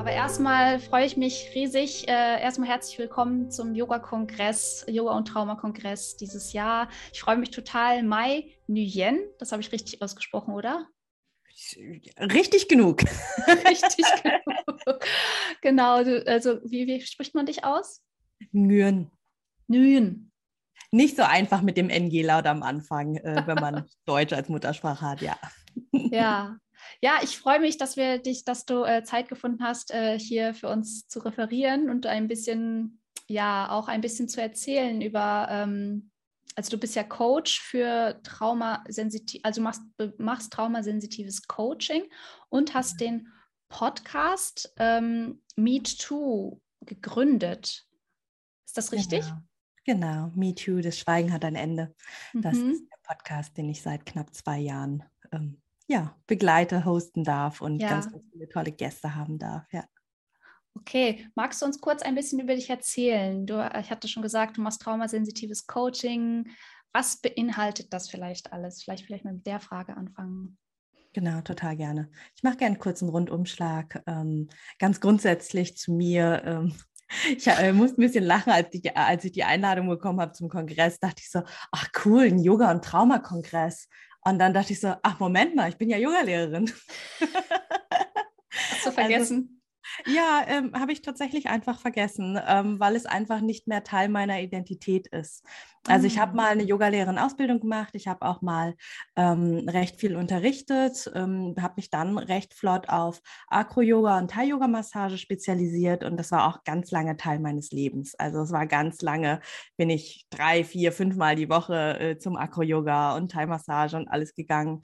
Aber erstmal freue ich mich riesig. Erstmal herzlich willkommen zum Yoga-Kongress, Yoga- und Trauma-Kongress dieses Jahr. Ich freue mich total. Mai Nguyen, das habe ich richtig ausgesprochen, oder? Richtig genug. Richtig genug. Genau, also wie spricht man dich aus? Nguyen. Nguyen. Nicht so einfach mit dem NG-Laut am Anfang, wenn man Deutsch als Muttersprache hat, ja. Ja. Ja, ich freue mich, dass du Zeit gefunden hast, hier für uns zu referieren und ein bisschen, ja, auch ein bisschen zu erzählen über, also du bist ja Coach für traumasensitiv, also machst traumasensitives Coaching und hast den Podcast Meet Too gegründet. Ist das richtig? Genau. Me Too, das Schweigen hat ein Ende. Das ist Mhm. der Podcast, den ich seit knapp 2 Jahren begleite, hosten darf und ganz, Ja. ganz viele tolle Gäste haben darf. Ja. Okay, magst du uns kurz ein bisschen über dich erzählen? Ich hatte schon gesagt, du machst traumasensitives Coaching. Was beinhaltet das vielleicht alles? Vielleicht mal mit der Frage anfangen. Genau, total gerne. Ich mache gerne einen kurzen Rundumschlag. Ganz grundsätzlich zu mir. Ich musste ein bisschen lachen, als ich die Einladung bekommen habe zum Kongress. Dachte ich so, ach cool, ein Yoga- und Traumakongress. Und dann dachte ich so, ach Moment mal, ich bin ja Yogalehrerin. Hast du Also vergessen? ja, habe ich tatsächlich einfach vergessen, weil es einfach nicht mehr Teil meiner Identität ist. Also ich habe Hm. mal eine Yogalehrerin-Ausbildung gemacht, ich habe auch mal recht viel unterrichtet, habe mich dann recht flott auf Acro-Yoga und Thai-Yoga-Massage spezialisiert und das war auch ganz lange Teil meines Lebens. Also es war ganz lange, bin ich 3, 4, 5 Mal die Woche zum Acro-Yoga und Thai-Massage und alles gegangen.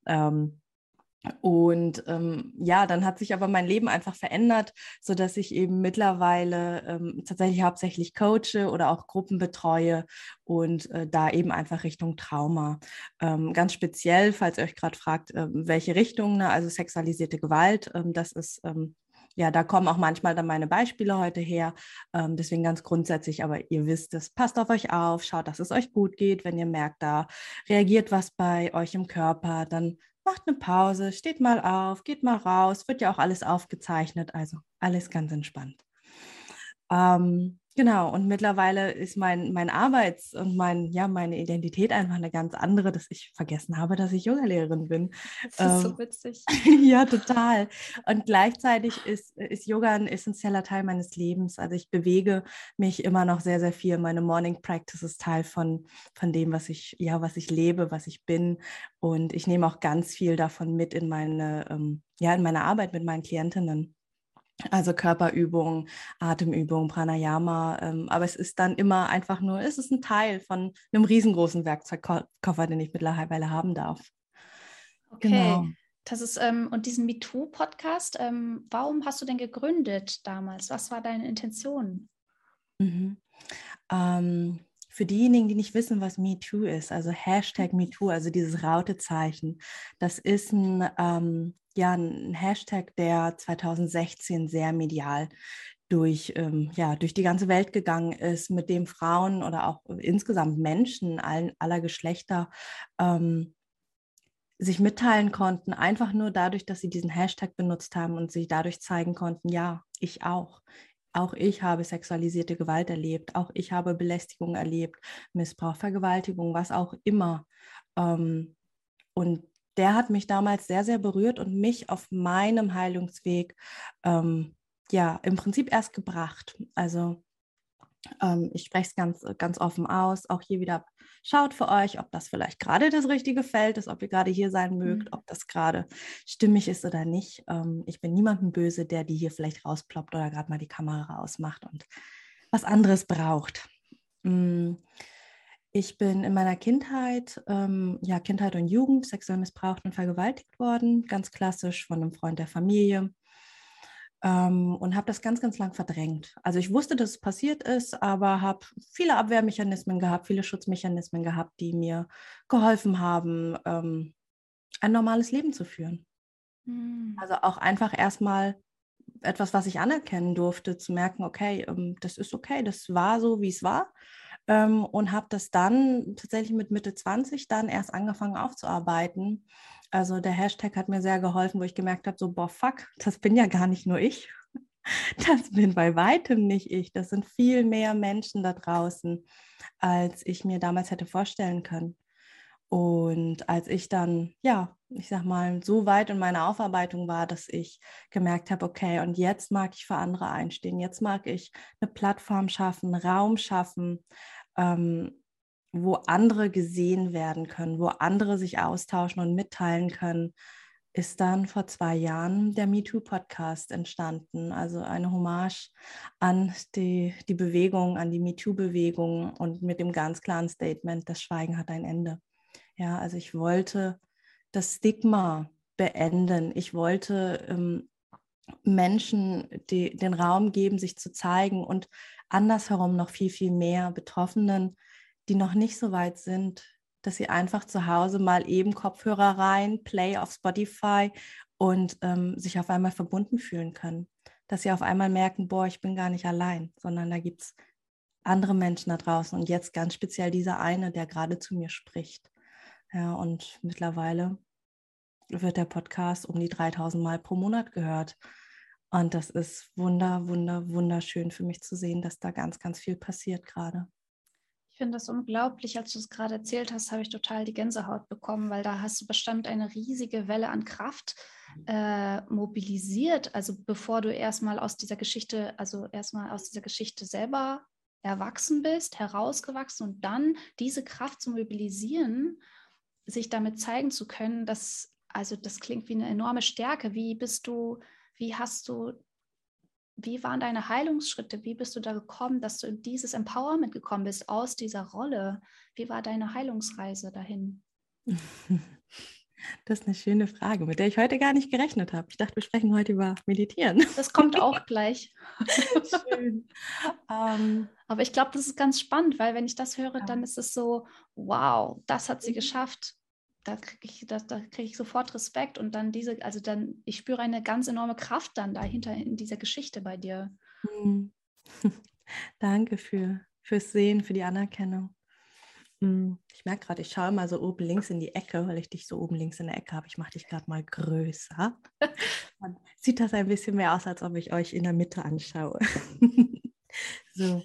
Dann hat sich aber mein Leben einfach verändert, sodass ich eben mittlerweile tatsächlich hauptsächlich coache oder auch Gruppen betreue und da eben einfach Richtung Trauma. Ganz speziell, falls ihr euch gerade fragt, welche Richtung, ne? Also sexualisierte Gewalt, das ist da kommen auch manchmal dann meine Beispiele heute her. Deswegen ganz grundsätzlich, aber ihr wisst es, passt auf euch auf, schaut, dass es euch gut geht. Wenn ihr merkt, da reagiert was bei euch im Körper, dann macht eine Pause, steht mal auf, geht mal raus, wird ja auch alles aufgezeichnet, also alles ganz entspannt. Genau, und mittlerweile ist mein Arbeits- und meine Identität einfach eine ganz andere, dass ich vergessen habe, dass ich Yogalehrerin bin. Das ist so witzig. Ja, total. Und gleichzeitig ist Yoga ein essentieller Teil meines Lebens. Also ich bewege mich immer noch sehr, sehr viel. Meine Morning Practice ist Teil von dem, was ich lebe, was ich bin. Und ich nehme auch ganz viel davon mit in in meine Arbeit mit meinen Klientinnen. Also Körperübungen, Atemübungen, Pranayama. Aber es ist dann immer einfach nur, es ist ein Teil von einem riesengroßen Werkzeugkoffer, den ich mittlerweile haben darf. Okay, Genau. das ist, und diesen MeToo-Podcast, warum hast du denn gegründet damals? Was war deine Intention? Mhm. Für diejenigen, die nicht wissen, was MeToo ist, also Hashtag MeToo, also dieses Rautezeichen, das ist ein Hashtag, der 2016 sehr medial durch die ganze Welt gegangen ist, mit dem Frauen oder auch insgesamt Menschen aller Geschlechter sich mitteilen konnten, einfach nur dadurch, dass sie diesen Hashtag benutzt haben und sich dadurch zeigen konnten, ja, ich auch. Auch ich habe sexualisierte Gewalt erlebt, auch ich habe Belästigung erlebt, Missbrauch, Vergewaltigung, was auch immer. Und der hat mich damals sehr, sehr berührt und mich auf meinem Heilungsweg im Prinzip erst gebracht. Also ich spreche es ganz offen aus. Auch hier wieder, schaut für euch, ob das vielleicht gerade das richtige Feld ist, ob ihr gerade hier sein mögt, ob das gerade stimmig ist oder nicht. Ich bin niemandem böse, der die hier vielleicht rausploppt oder gerade mal die Kamera ausmacht und was anderes braucht. Ich bin in meiner Kindheit und Jugend sexuell missbraucht und vergewaltigt worden, ganz klassisch von einem Freund der Familie. Und habe das ganz, ganz lang verdrängt. Also ich wusste, dass es passiert ist, aber habe viele Abwehrmechanismen gehabt, viele Schutzmechanismen gehabt, die mir geholfen haben, ein normales Leben zu führen. Mhm. Also auch einfach erstmal etwas, was ich anerkennen durfte, zu merken, das ist okay, das war so, wie es war. Und habe das dann tatsächlich mit Mitte 20 dann erst angefangen aufzuarbeiten. Also der Hashtag hat mir sehr geholfen, wo ich gemerkt habe, so, boah, fuck, das bin ja gar nicht nur ich. Das bin bei weitem nicht ich. Das sind viel mehr Menschen da draußen, als ich mir damals hätte vorstellen können. Und als ich dann, ja, ich sag mal, so weit in meiner Aufarbeitung war, dass ich gemerkt habe, okay, und jetzt mag ich für andere einstehen, jetzt mag ich eine Plattform schaffen, Raum schaffen, wo andere gesehen werden können, wo andere sich austauschen und mitteilen können, ist dann vor 2 Jahren der MeToo-Podcast entstanden. Also eine Hommage an die Bewegung, an die MeToo-Bewegung und mit dem ganz klaren Statement, das Schweigen hat ein Ende. Ja, also ich wollte das Stigma beenden. Ich wollte Menschen den Raum geben, sich zu zeigen und andersherum noch viel, viel mehr Betroffenen, die noch nicht so weit sind, dass sie einfach zu Hause mal eben Kopfhörer rein, Play auf Spotify und sich auf einmal verbunden fühlen können. Dass sie auf einmal merken, boah, ich bin gar nicht allein, sondern da gibt es andere Menschen da draußen und jetzt ganz speziell dieser eine, der gerade zu mir spricht. Ja, und mittlerweile wird der Podcast um die 3000 Mal pro Monat gehört. Und das ist wunderschön für mich zu sehen, dass da ganz, ganz viel passiert gerade. Ich finde das unglaublich, als du es gerade erzählt hast, habe ich total die Gänsehaut bekommen, weil da hast du bestimmt eine riesige Welle an Kraft mobilisiert. Also bevor du erstmal aus dieser Geschichte selber erwachsen bist, herausgewachsen und dann diese Kraft zu mobilisieren, sich damit zeigen zu können, das klingt wie eine enorme Stärke. Wie waren deine Heilungsschritte? Wie bist du da gekommen, dass du in dieses Empowerment gekommen bist aus dieser Rolle? Wie war deine Heilungsreise dahin? Das ist eine schöne Frage, mit der ich heute gar nicht gerechnet habe. Ich dachte, wir sprechen heute über Meditieren. Das kommt auch gleich. Schön. Aber ich glaube, das ist ganz spannend, weil wenn ich das höre, dann ist es so, wow, das hat sie geschafft. Da krieg ich sofort Respekt und dann ich spüre eine ganz enorme Kraft dann dahinter in dieser Geschichte bei dir. Danke fürs Sehen, für die Anerkennung. Ich merke gerade, ich schaue mal so oben links in die Ecke, weil ich dich so oben links in der Ecke habe. Ich mache dich gerade mal größer. Dann sieht das ein bisschen mehr aus, als ob ich euch in der Mitte anschaue. So,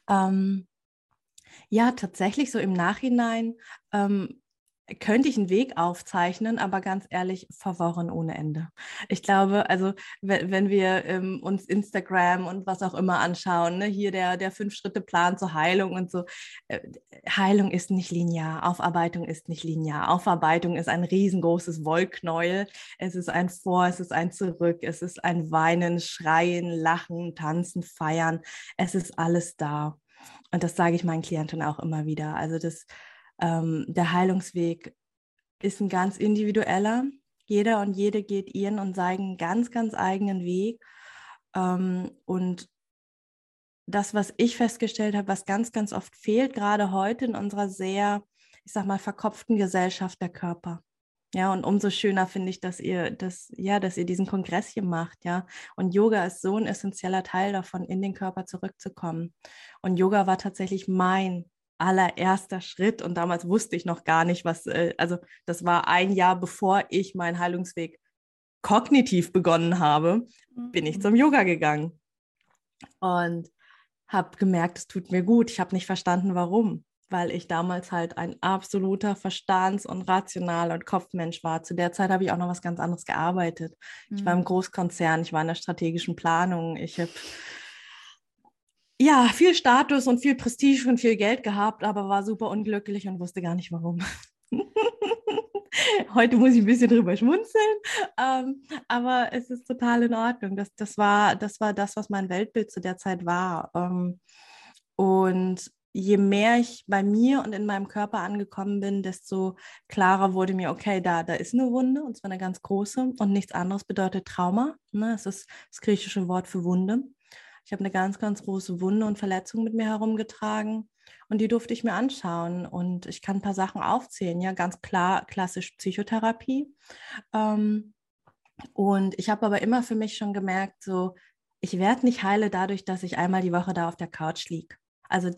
ja, tatsächlich so im Nachhinein könnte ich einen Weg aufzeichnen, aber ganz ehrlich, verworren ohne Ende. Ich glaube, also wenn wir uns Instagram und was auch immer anschauen, ne, hier der 5-Schritte-Plan zur Heilung und so, Heilung ist nicht linear, Aufarbeitung ist nicht linear. Aufarbeitung ist ein riesengroßes Wollknäuel. Es ist ein Vor, es ist ein Zurück, es ist ein Weinen, Schreien, Lachen, Tanzen, Feiern. Es ist alles da. Und das sage ich meinen Klienten auch immer wieder. Also der Heilungsweg ist ein ganz individueller. Jeder und jede geht ihren und seinen ganz, ganz eigenen Weg. Und das, was ich festgestellt habe, was ganz, ganz oft fehlt, gerade heute in unserer sehr, ich sag mal, verkopften Gesellschaft, der Körper. Ja, und umso schöner finde ich, dass ihr diesen Kongress hier macht, ja. Und Yoga ist so ein essentieller Teil davon, in den Körper zurückzukommen. Und Yoga war tatsächlich mein allererster Schritt und damals wusste ich noch gar nicht, also das war ein Jahr, bevor ich meinen Heilungsweg kognitiv begonnen habe, bin ich zum Yoga gegangen und habe gemerkt, es tut mir gut. Ich habe nicht verstanden, warum, weil ich damals halt ein absoluter Verstands- und Rational- und Kopfmensch war. Zu der Zeit habe ich auch noch was ganz anderes gearbeitet. Ich war im Großkonzern, ich war in der strategischen Planung, ich habe ja, viel Status und viel Prestige und viel Geld gehabt, aber war super unglücklich und wusste gar nicht warum. Heute muss ich ein bisschen drüber schmunzeln, aber es ist total in Ordnung. Das war das, was mein Weltbild zu der Zeit war. Und je mehr ich bei mir und in meinem Körper angekommen bin, desto klarer wurde mir, okay, da ist eine Wunde, und zwar eine ganz große, und nichts anderes bedeutet Trauma. Ne? Es ist das griechische Wort für Wunde. Ich habe eine ganz, ganz große Wunde und Verletzung mit mir herumgetragen und die durfte ich mir anschauen. Und ich kann ein paar Sachen aufzählen, ja, ganz klar, klassisch Psychotherapie. Und ich habe aber immer für mich schon gemerkt, so, ich werde nicht heile dadurch, dass ich einmal die Woche da auf der Couch liege. Also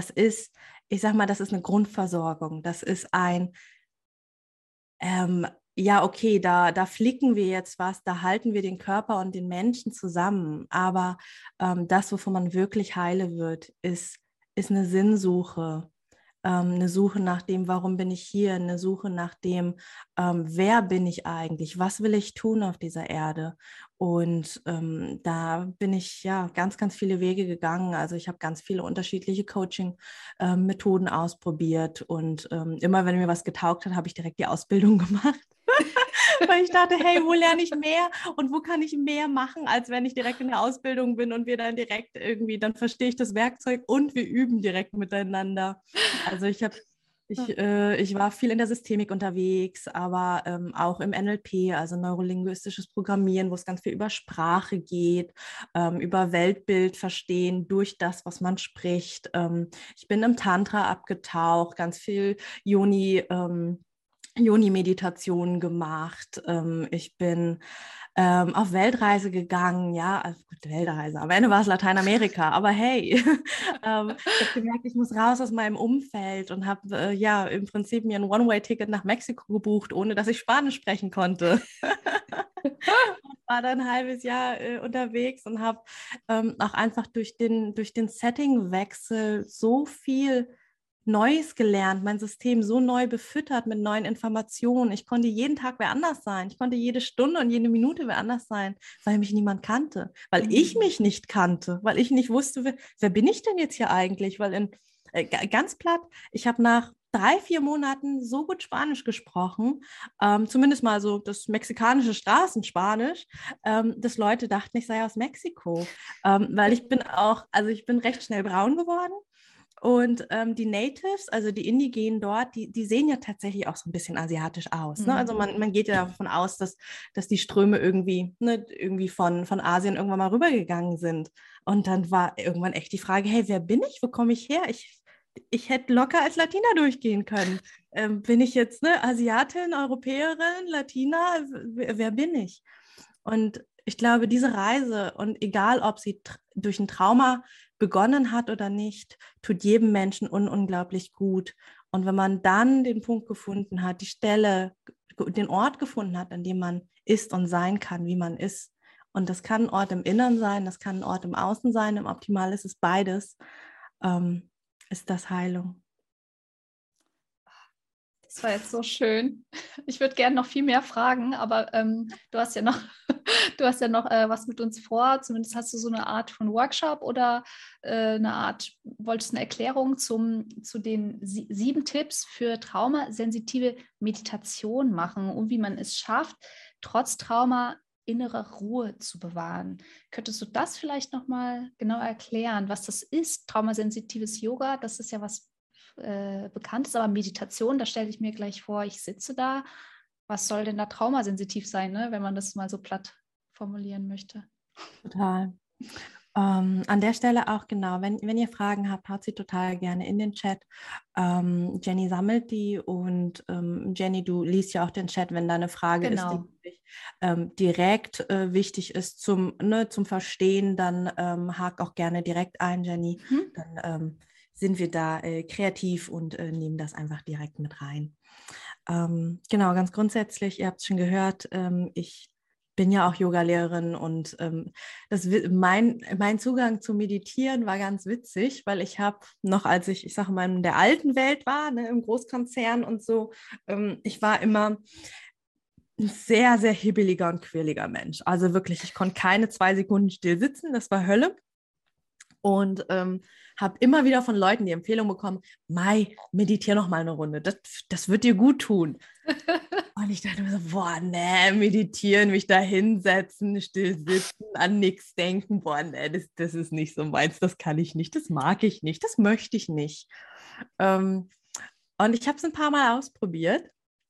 ich sag mal, das ist eine Grundversorgung. Das ist ja, okay, da flicken wir jetzt was, da halten wir den Körper und den Menschen zusammen. Aber das, wovon man wirklich heile wird, ist eine Sinnsuche, eine Suche nach dem, warum bin ich hier, eine Suche nach dem, wer bin ich eigentlich, was will ich tun auf dieser Erde. Und da bin ich ja ganz, ganz viele Wege gegangen. Also ich habe ganz viele unterschiedliche Coaching-Methoden ausprobiert und immer, wenn mir was getaugt hat, habe ich direkt die Ausbildung gemacht. Weil ich dachte, hey, wo lerne ich mehr und wo kann ich mehr machen, als wenn ich direkt in der Ausbildung bin und wir dann direkt irgendwie, dann verstehe ich das Werkzeug und wir üben direkt miteinander. Also ich war viel in der Systemik unterwegs, aber auch im NLP, also neurolinguistisches Programmieren, wo es ganz viel über Sprache geht, über Weltbild verstehen durch das, was man spricht. Ich bin im Tantra abgetaucht, ganz viel Yoni-Meditationen gemacht. Ich bin auf Weltreise gegangen, ja, also gut, Weltreise. Am Ende war es Lateinamerika, aber hey, ich habe gemerkt, ich muss raus aus meinem Umfeld und habe ja im Prinzip mir ein One-Way-Ticket nach Mexiko gebucht, ohne dass ich Spanisch sprechen konnte. War dann ein halbes Jahr unterwegs und habe auch einfach durch den Settingwechsel so viel Neues gelernt, mein System so neu befüttert mit neuen Informationen. Ich konnte jeden Tag wer anders sein. Ich konnte jede Stunde und jede Minute wer anders sein, weil mich niemand kannte, weil ich mich nicht kannte, weil ich nicht wusste, wer bin ich denn jetzt hier eigentlich? Weil ganz platt, ich habe nach 3, 4 Monaten so gut Spanisch gesprochen, zumindest mal so das mexikanische Straßenspanisch, dass Leute dachten, ich sei aus Mexiko, weil ich bin recht schnell braun geworden. Und die Natives, also die Indigenen dort, die sehen ja tatsächlich auch so ein bisschen asiatisch aus. Ne? Also man geht ja davon aus, dass die Ströme irgendwie von Asien irgendwann mal rübergegangen sind. Und dann war irgendwann echt die Frage, hey, wer bin ich? Wo komme ich her? Ich hätte locker als Latina durchgehen können. Bin ich jetzt eine Asiatin, Europäerin, Latina? Wer bin ich? Und ich glaube, diese Reise, und egal, ob sie durch ein Trauma begonnen hat oder nicht, tut jedem Menschen unglaublich gut. Und wenn man dann den Punkt gefunden hat, die Stelle, den Ort gefunden hat, an dem man ist und sein kann, wie man ist, und das kann ein Ort im Innern sein, das kann ein Ort im Außen sein, im Optimal ist es beides, ist das Heilung. Das war jetzt so schön. Ich würde gerne noch viel mehr fragen, aber du hast ja noch, was mit uns vor. Zumindest hast du so eine Art von Workshop oder wolltest eine Erklärung zu den 7 Tipps für traumasensitive Meditation machen und wie man es schafft, trotz Trauma innere Ruhe zu bewahren. Könntest du das vielleicht nochmal genau erklären, was das ist? Traumasensitives Yoga, das ist ja was bekannt ist, aber Meditation, da stelle ich mir gleich vor, ich sitze da. Was soll denn da traumasensitiv sein, ne? Wenn man das mal so platt formulieren möchte? Total. An der Stelle auch genau, wenn ihr Fragen habt, haut sie total gerne in den Chat. Jenny sammelt die und Jenny, du liest ja auch den Chat, wenn da eine Frage ist, die wirklich direkt wichtig ist zum Verstehen, dann hak auch gerne direkt ein, Jenny. Dann sind wir da kreativ und nehmen das einfach direkt mit rein. Genau, ganz grundsätzlich, ihr habt es schon gehört, ich bin ja auch Yogalehrerin und mein Zugang zum Meditieren war ganz witzig, weil ich habe noch, als ich sage mal, in der alten Welt war, ne, im Großkonzern und so, ich war immer ein sehr, sehr hibbeliger und quirliger Mensch. Also wirklich, ich konnte keine 2 Sekunden still sitzen, das war Hölle. Und habe immer wieder von Leuten die Empfehlung bekommen, Mai, meditiere noch mal eine Runde, das wird dir gut tun. Und ich dachte mir so, boah, nee, meditieren, mich da hinsetzen, still sitzen, an nichts denken, boah, nee, das ist nicht so meins, das kann ich nicht, das mag ich nicht, das möchte ich nicht. Und ich habe es ein paar Mal ausprobiert.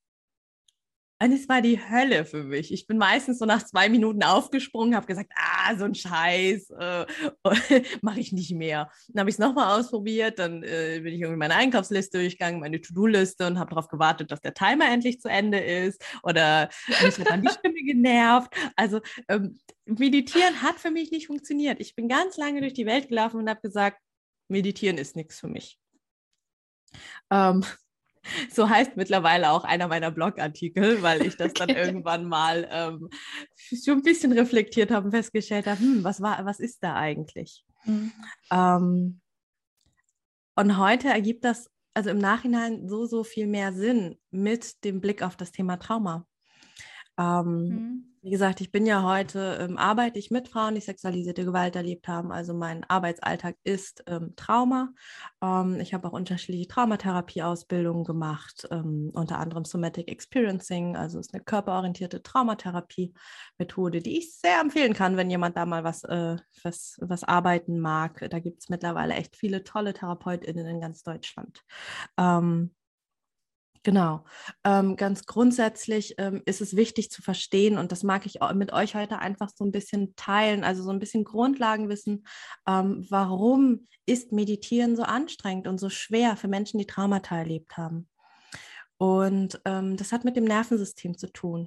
Und es war die Hölle für mich. Ich bin meistens so nach 2 Minuten aufgesprungen, habe gesagt, so ein Scheiß, mache ich nicht mehr. Dann habe ich es nochmal ausprobiert, dann bin ich irgendwie meine Einkaufsliste durchgegangen, meine To-Do-Liste und habe darauf gewartet, dass der Timer endlich zu Ende ist oder mich hat dann die Stimme genervt. Also meditieren hat für mich nicht funktioniert. Ich bin ganz lange durch die Welt gelaufen und habe gesagt, meditieren ist nichts für mich. So heißt mittlerweile auch einer meiner Blogartikel, weil ich das dann Okay. irgendwann mal schon ein bisschen reflektiert habe und festgestellt habe, was ist da eigentlich? Mhm. Ähm, und heute ergibt das also im Nachhinein so viel mehr Sinn mit dem Blick auf das Thema Trauma. Mhm. Wie gesagt, ich bin ja heute, arbeite ich mit Frauen, die sexualisierte Gewalt erlebt haben. Also mein Arbeitsalltag ist Trauma. Ich habe auch unterschiedliche Traumatherapie-Ausbildungen gemacht, unter anderem Somatic Experiencing, also ist eine körperorientierte Traumatherapie-Methode, die ich sehr empfehlen kann, wenn jemand da mal was arbeiten mag. Da gibt es mittlerweile echt viele tolle TherapeutInnen in ganz Deutschland. Ähm, Genau. Ganz grundsätzlich ist es wichtig zu verstehen und das mag ich mit euch heute einfach so ein bisschen teilen, also so ein bisschen Grundlagenwissen, warum ist Meditieren so anstrengend und so schwer für Menschen, die Traumata erlebt haben. Und das hat mit dem Nervensystem zu tun.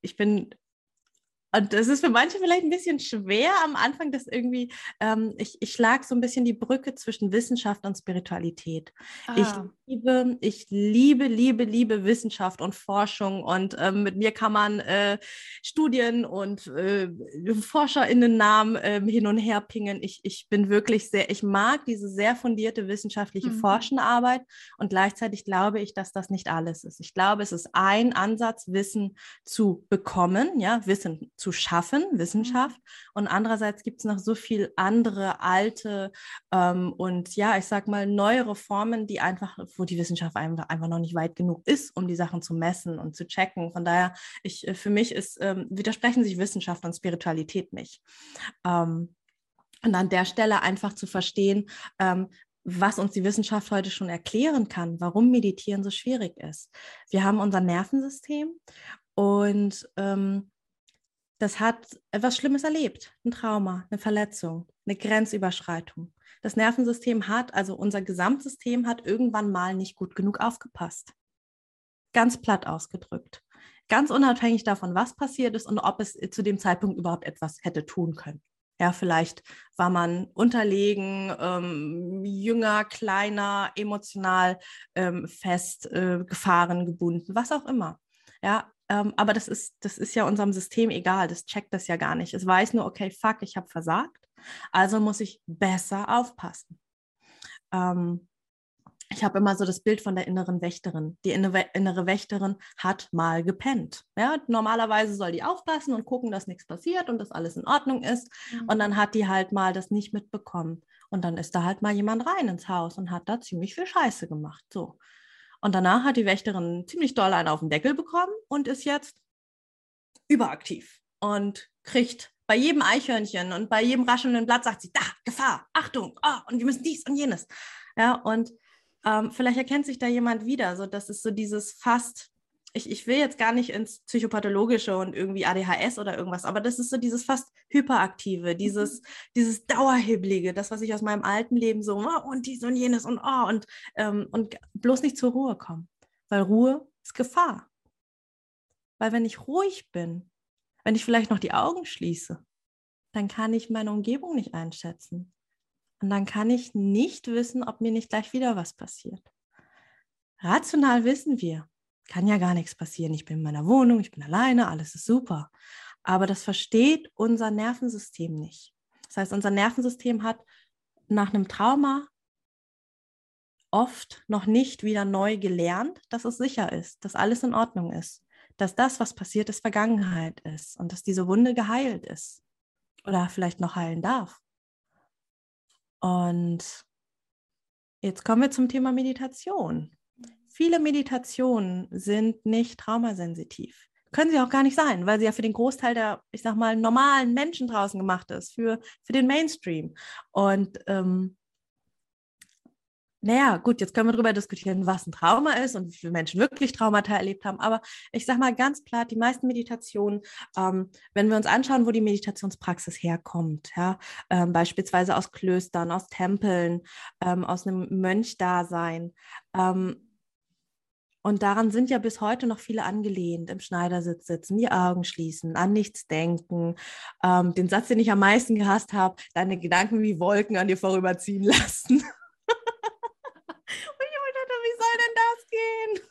Und das ist für manche vielleicht ein bisschen schwer am Anfang, dass irgendwie, ich schlage so ein bisschen die Brücke zwischen Wissenschaft und Spiritualität. Ah. Liebe Wissenschaft und Forschung und mit mir kann man Studien und ForscherInnen-Namen hin und her pingen. Ich bin wirklich ich mag diese sehr fundierte wissenschaftliche Mhm. Forschenarbeit und gleichzeitig glaube ich, dass das nicht alles ist. Ich glaube, es ist ein Ansatz, Wissen zu bekommen, ja, Wissen zu schaffen, Mhm. Wissenschaft. Und andererseits gibt es noch so viel andere alte und ja, ich sag mal neuere Formen, wo die Wissenschaft einfach noch nicht weit genug ist, um die Sachen zu messen und zu checken. Von daher, für mich widersprechen sich Wissenschaft und Spiritualität nicht. Und an der Stelle einfach zu verstehen, was uns die Wissenschaft heute schon erklären kann, warum Meditieren so schwierig ist. Wir haben unser Nervensystem und das hat etwas Schlimmes erlebt, ein Trauma, eine Verletzung, eine Grenzüberschreitung. Das Nervensystem also unser Gesamtsystem hat irgendwann mal nicht gut genug aufgepasst. Ganz platt ausgedrückt. Ganz unabhängig davon, was passiert ist und ob es zu dem Zeitpunkt überhaupt etwas hätte tun können. Ja, vielleicht war man unterlegen, jünger, kleiner, emotional fest, gefahren, gebunden, was auch immer. Ja, aber das ist ja unserem System egal, das checkt das ja gar nicht. Es weiß nur, okay, fuck, ich habe versagt, also muss ich besser aufpassen. Ähm, Ich habe immer so das Bild von der inneren Wächterin. Die innere Wächterin hat mal gepennt. Ja, normalerweise soll die aufpassen und gucken, dass nichts passiert und dass alles in Ordnung ist. Und Mhm. dann hat die halt mal das nicht mitbekommen. Und dann ist da halt mal jemand rein ins Haus und hat da ziemlich viel Scheiße gemacht. So. Und danach hat die Wächterin ziemlich doll einen auf den Deckel bekommen und ist jetzt überaktiv und kriegt bei jedem Eichhörnchen und bei jedem raschelnden Blatt sagt sie, da, Gefahr, Achtung, oh, und wir müssen dies und jenes. Ja, und vielleicht erkennt sich da jemand wieder. So, das ist so dieses ich will jetzt gar nicht ins Psychopathologische und irgendwie ADHS oder irgendwas, aber das ist so dieses fast Hyperaktive, Mhm. dieses Dauerhibbelige, das, was ich aus meinem alten Leben so, oh, und dies und jenes und bloß nicht zur Ruhe kommen. Weil Ruhe ist Gefahr. Weil wenn ich ruhig bin, wenn ich vielleicht noch die Augen schließe, dann kann ich meine Umgebung nicht einschätzen. Und dann kann ich nicht wissen, ob mir nicht gleich wieder was passiert. Rational wissen wir, kann ja gar nichts passieren. Ich bin in meiner Wohnung, ich bin alleine, alles ist super. Aber das versteht unser Nervensystem nicht. Das heißt, unser Nervensystem hat nach einem Trauma oft noch nicht wieder neu gelernt, dass es sicher ist, dass alles in Ordnung ist, dass das, was passiert ist, Vergangenheit ist und dass diese Wunde geheilt ist oder vielleicht noch heilen darf. Und jetzt kommen wir zum Thema Meditation. Viele Meditationen sind nicht traumasensitiv. Können sie auch gar nicht sein, weil sie ja für den Großteil der, ich sag mal, normalen Menschen draußen gemacht ist, für den Mainstream. Und naja, gut, jetzt können wir darüber diskutieren, was ein Trauma ist und wie viele Menschen wirklich Traumata erlebt haben. Aber ich sage mal ganz platt, die meisten Meditationen, wenn wir uns anschauen, wo die Meditationspraxis herkommt, ja, beispielsweise aus Klöstern, aus Tempeln, aus einem Mönchdasein, und daran sind ja bis heute noch viele angelehnt, im Schneidersitz sitzen, die Augen schließen, an nichts denken. Den Satz, den ich am meisten gehasst habe, deine Gedanken wie Wolken an dir vorüberziehen lassen. Und ich dachte, wie soll denn das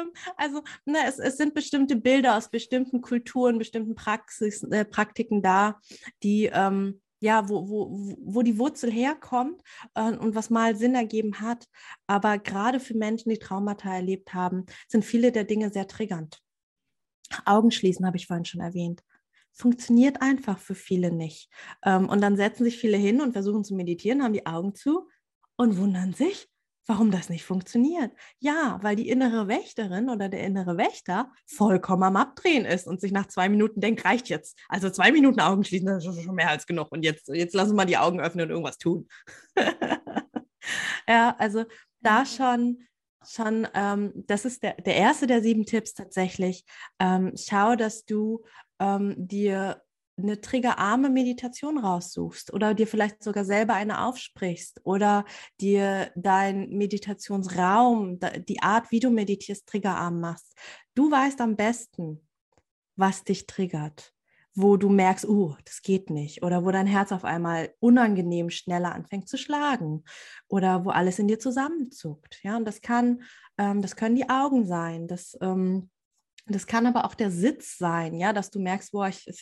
Also es sind bestimmte Bilder aus bestimmten Kulturen, bestimmten Praktiken da, die wo die Wurzel herkommt und was mal Sinn ergeben hat. Aber gerade für Menschen, die Traumata erlebt haben, sind viele der Dinge sehr triggernd. Augen schließen, habe ich vorhin schon erwähnt. Funktioniert einfach für viele nicht. Und dann setzen sich viele hin und versuchen zu meditieren, haben die Augen zu und wundern sich, warum das nicht funktioniert. Ja, weil die innere Wächterin oder der innere Wächter vollkommen am Abdrehen ist und sich nach 2 Minuten denkt, reicht jetzt. Also 2 Minuten Augen schließen, das ist schon mehr als genug. Und jetzt lassen wir mal die Augen öffnen und irgendwas tun. Ja, also da schon, das ist der erste der 7 Tipps tatsächlich. Schau, dass du dir eine triggerarme Meditation raussuchst oder dir vielleicht sogar selber eine aufsprichst oder dir dein Meditationsraum, die Art, wie du meditierst, triggerarm machst. Du weißt am besten, was dich triggert, wo du merkst, das geht nicht, oder wo dein Herz auf einmal unangenehm schneller anfängt zu schlagen oder wo alles in dir zusammenzuckt. Ja, und das können die Augen sein, das kann aber auch der Sitz sein, ja, dass du merkst,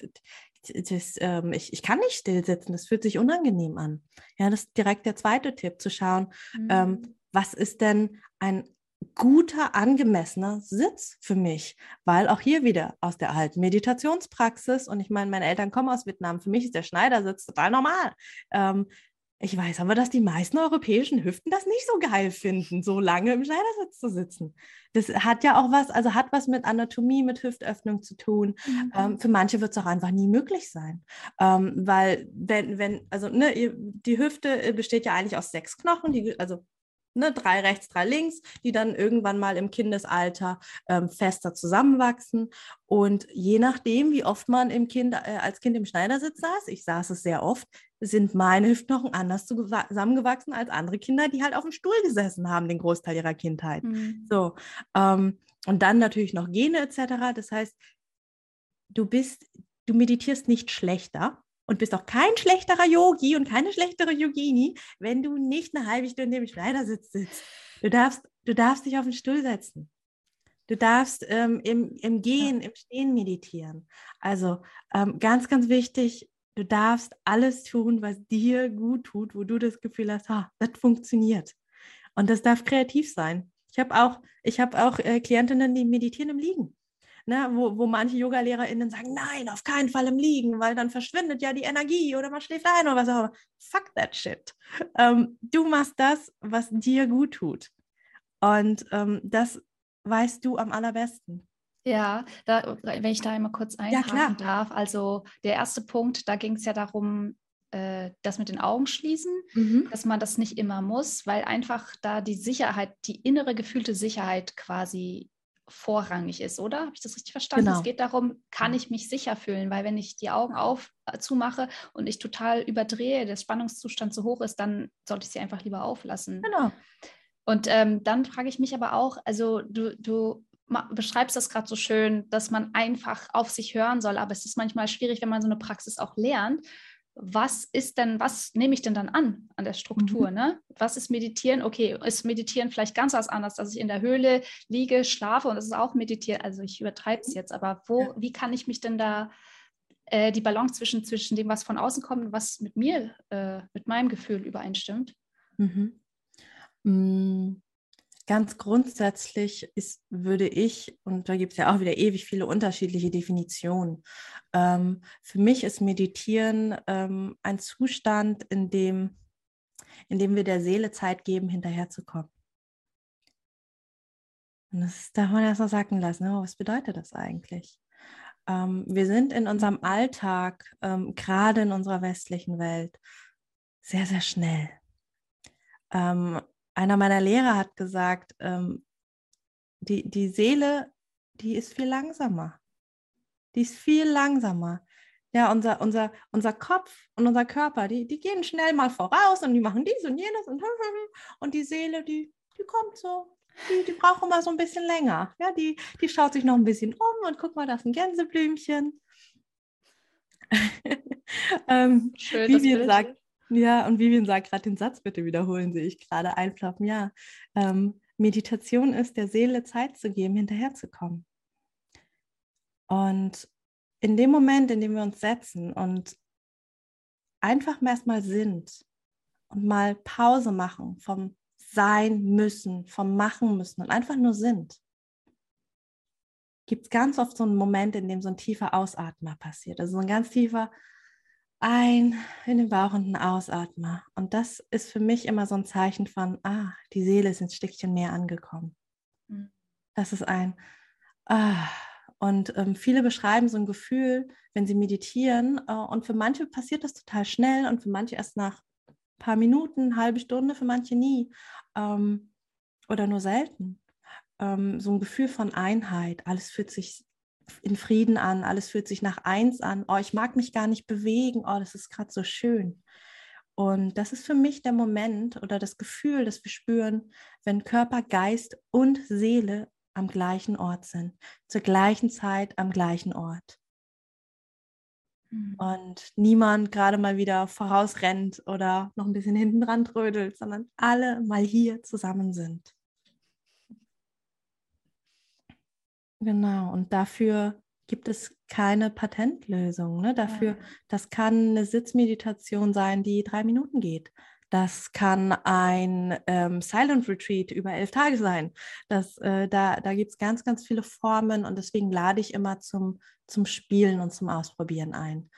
ich kann nicht still sitzen, das fühlt sich unangenehm an. Ja, das ist direkt der zweite Tipp, zu schauen, was ist denn ein guter, angemessener Sitz für mich, weil auch hier wieder aus der alten Meditationspraxis, und ich meine, meine Eltern kommen aus Vietnam, für mich ist der Schneidersitz total normal. Ich weiß aber, dass die meisten europäischen Hüften das nicht so geil finden, so lange im Schneidersitz zu sitzen. Das hat ja auch hat was mit Anatomie, mit Hüftöffnung zu tun. Für manche wird es auch einfach nie möglich sein. Weil die Hüfte besteht ja eigentlich aus 6 Knochen, 3 rechts, 3 links, die dann irgendwann mal im Kindesalter fester zusammenwachsen. Und je nachdem, wie oft man als Kind im Schneidersitz saß, ich saß es sehr oft, sind meine Hüftknochen anders zusammengewachsen als andere Kinder, die halt auf dem Stuhl gesessen haben, den Großteil ihrer Kindheit. So, und dann natürlich noch Gene etc. Das heißt, du meditierst nicht schlechter und bist auch kein schlechterer Yogi und keine schlechtere Yogini, wenn du nicht eine halbe Stunde im Schneidersitz sitzt. Du darfst dich auf den Stuhl setzen. Du darfst im Gehen, im Stehen meditieren. Also ganz, ganz wichtig, du darfst alles tun, was dir gut tut, wo du das Gefühl hast, das funktioniert. Und das darf kreativ sein. Ich habe auch Klientinnen, die meditieren im Liegen. Ne, wo manche Yoga-LehrerInnen sagen, nein, auf keinen Fall im Liegen, weil dann verschwindet ja die Energie oder man schläft ein oder was auch immer. Fuck that shit. Du machst das, was dir gut tut. Und das weißt du am allerbesten. Ja, wenn ich da einmal kurz einhaken darf. Also der erste Punkt, da ging es ja darum, das mit den Augen schließen, dass man das nicht immer muss, weil einfach da die Sicherheit, die innere gefühlte Sicherheit quasi vorrangig ist, oder? Habe ich das richtig verstanden? Genau. Es geht darum, kann ich mich sicher fühlen, weil wenn ich die Augen zumache und ich total überdrehe, der Spannungszustand zu hoch ist, dann sollte ich sie einfach lieber auflassen. Genau. Und dann frage ich mich aber auch, also du beschreibst das gerade so schön, dass man einfach auf sich hören soll, aber es ist manchmal schwierig, wenn man so eine Praxis auch lernt. Was nehme ich denn dann an der Struktur? Ne? Was ist Meditieren? Okay, ist Meditieren vielleicht ganz was anderes, dass ich in der Höhle liege, schlafe und das ist auch Meditieren. Also ich übertreibe es jetzt, aber wie kann ich mich denn da die Balance zwischen dem, was von außen kommt und was mit mir, mit meinem Gefühl übereinstimmt? Ganz grundsätzlich würde ich, und da gibt es ja auch wieder ewig viele unterschiedliche Definitionen, für mich ist Meditieren ein Zustand, in dem wir der Seele Zeit geben, hinterherzukommen. Und das darf man erst mal sacken lassen. Was bedeutet das eigentlich? Wir sind in unserem Alltag, gerade in unserer westlichen Welt, sehr, sehr schnell. Einer meiner Lehrer hat gesagt, die Seele, die ist viel langsamer. Die ist viel langsamer. Ja, unser Kopf und unser Körper, die gehen schnell mal voraus und die machen dies und jenes und die Seele, die kommt so. Die braucht immer so ein bisschen länger. Ja, die schaut sich noch ein bisschen um und guck mal, da ist ein Gänseblümchen. Schön, Vivian sagt, ja, und Vivian sagt gerade den Satz, bitte wiederholen, sehe ich gerade einploppen. Ja, Meditation ist, der Seele Zeit zu geben, hinterherzukommen. Und in dem Moment, in dem wir uns setzen und einfach erstmal sind und mal Pause machen vom Sein müssen, vom Machen müssen und einfach nur sind, gibt es ganz oft so einen Moment, in dem so ein tiefer Ausatmer passiert. Also so ein ganz tiefer Ein in den Bauch und ein Ausatmer. Und das ist für mich immer so ein Zeichen von, die Seele ist ein Stückchen mehr angekommen. Mhm. Das ist ein Und viele beschreiben so ein Gefühl, wenn sie meditieren. Und für manche passiert das total schnell und für manche erst nach ein paar Minuten, halbe Stunde, für manche nie. Oder nur selten. So ein Gefühl von Einheit. Alles fühlt sich in Frieden an, alles fühlt sich nach eins an. Oh, ich mag mich gar nicht bewegen. Oh, das ist gerade so schön. Und das ist für mich der Moment oder das Gefühl, das wir spüren, wenn Körper, Geist und Seele am gleichen Ort sind, zur gleichen Zeit am gleichen Ort. Und niemand gerade mal wieder vorausrennt oder noch ein bisschen hinten dran trödelt, sondern alle mal hier zusammen sind. Genau, und dafür gibt es keine Patentlösung. Ne? Dafür, das kann eine Sitzmeditation sein, die 3 Minuten geht. Das kann ein Silent Retreat über 11 Tage sein. Da gibt es ganz, ganz viele Formen und deswegen lade ich immer zum Spielen und zum Ausprobieren ein.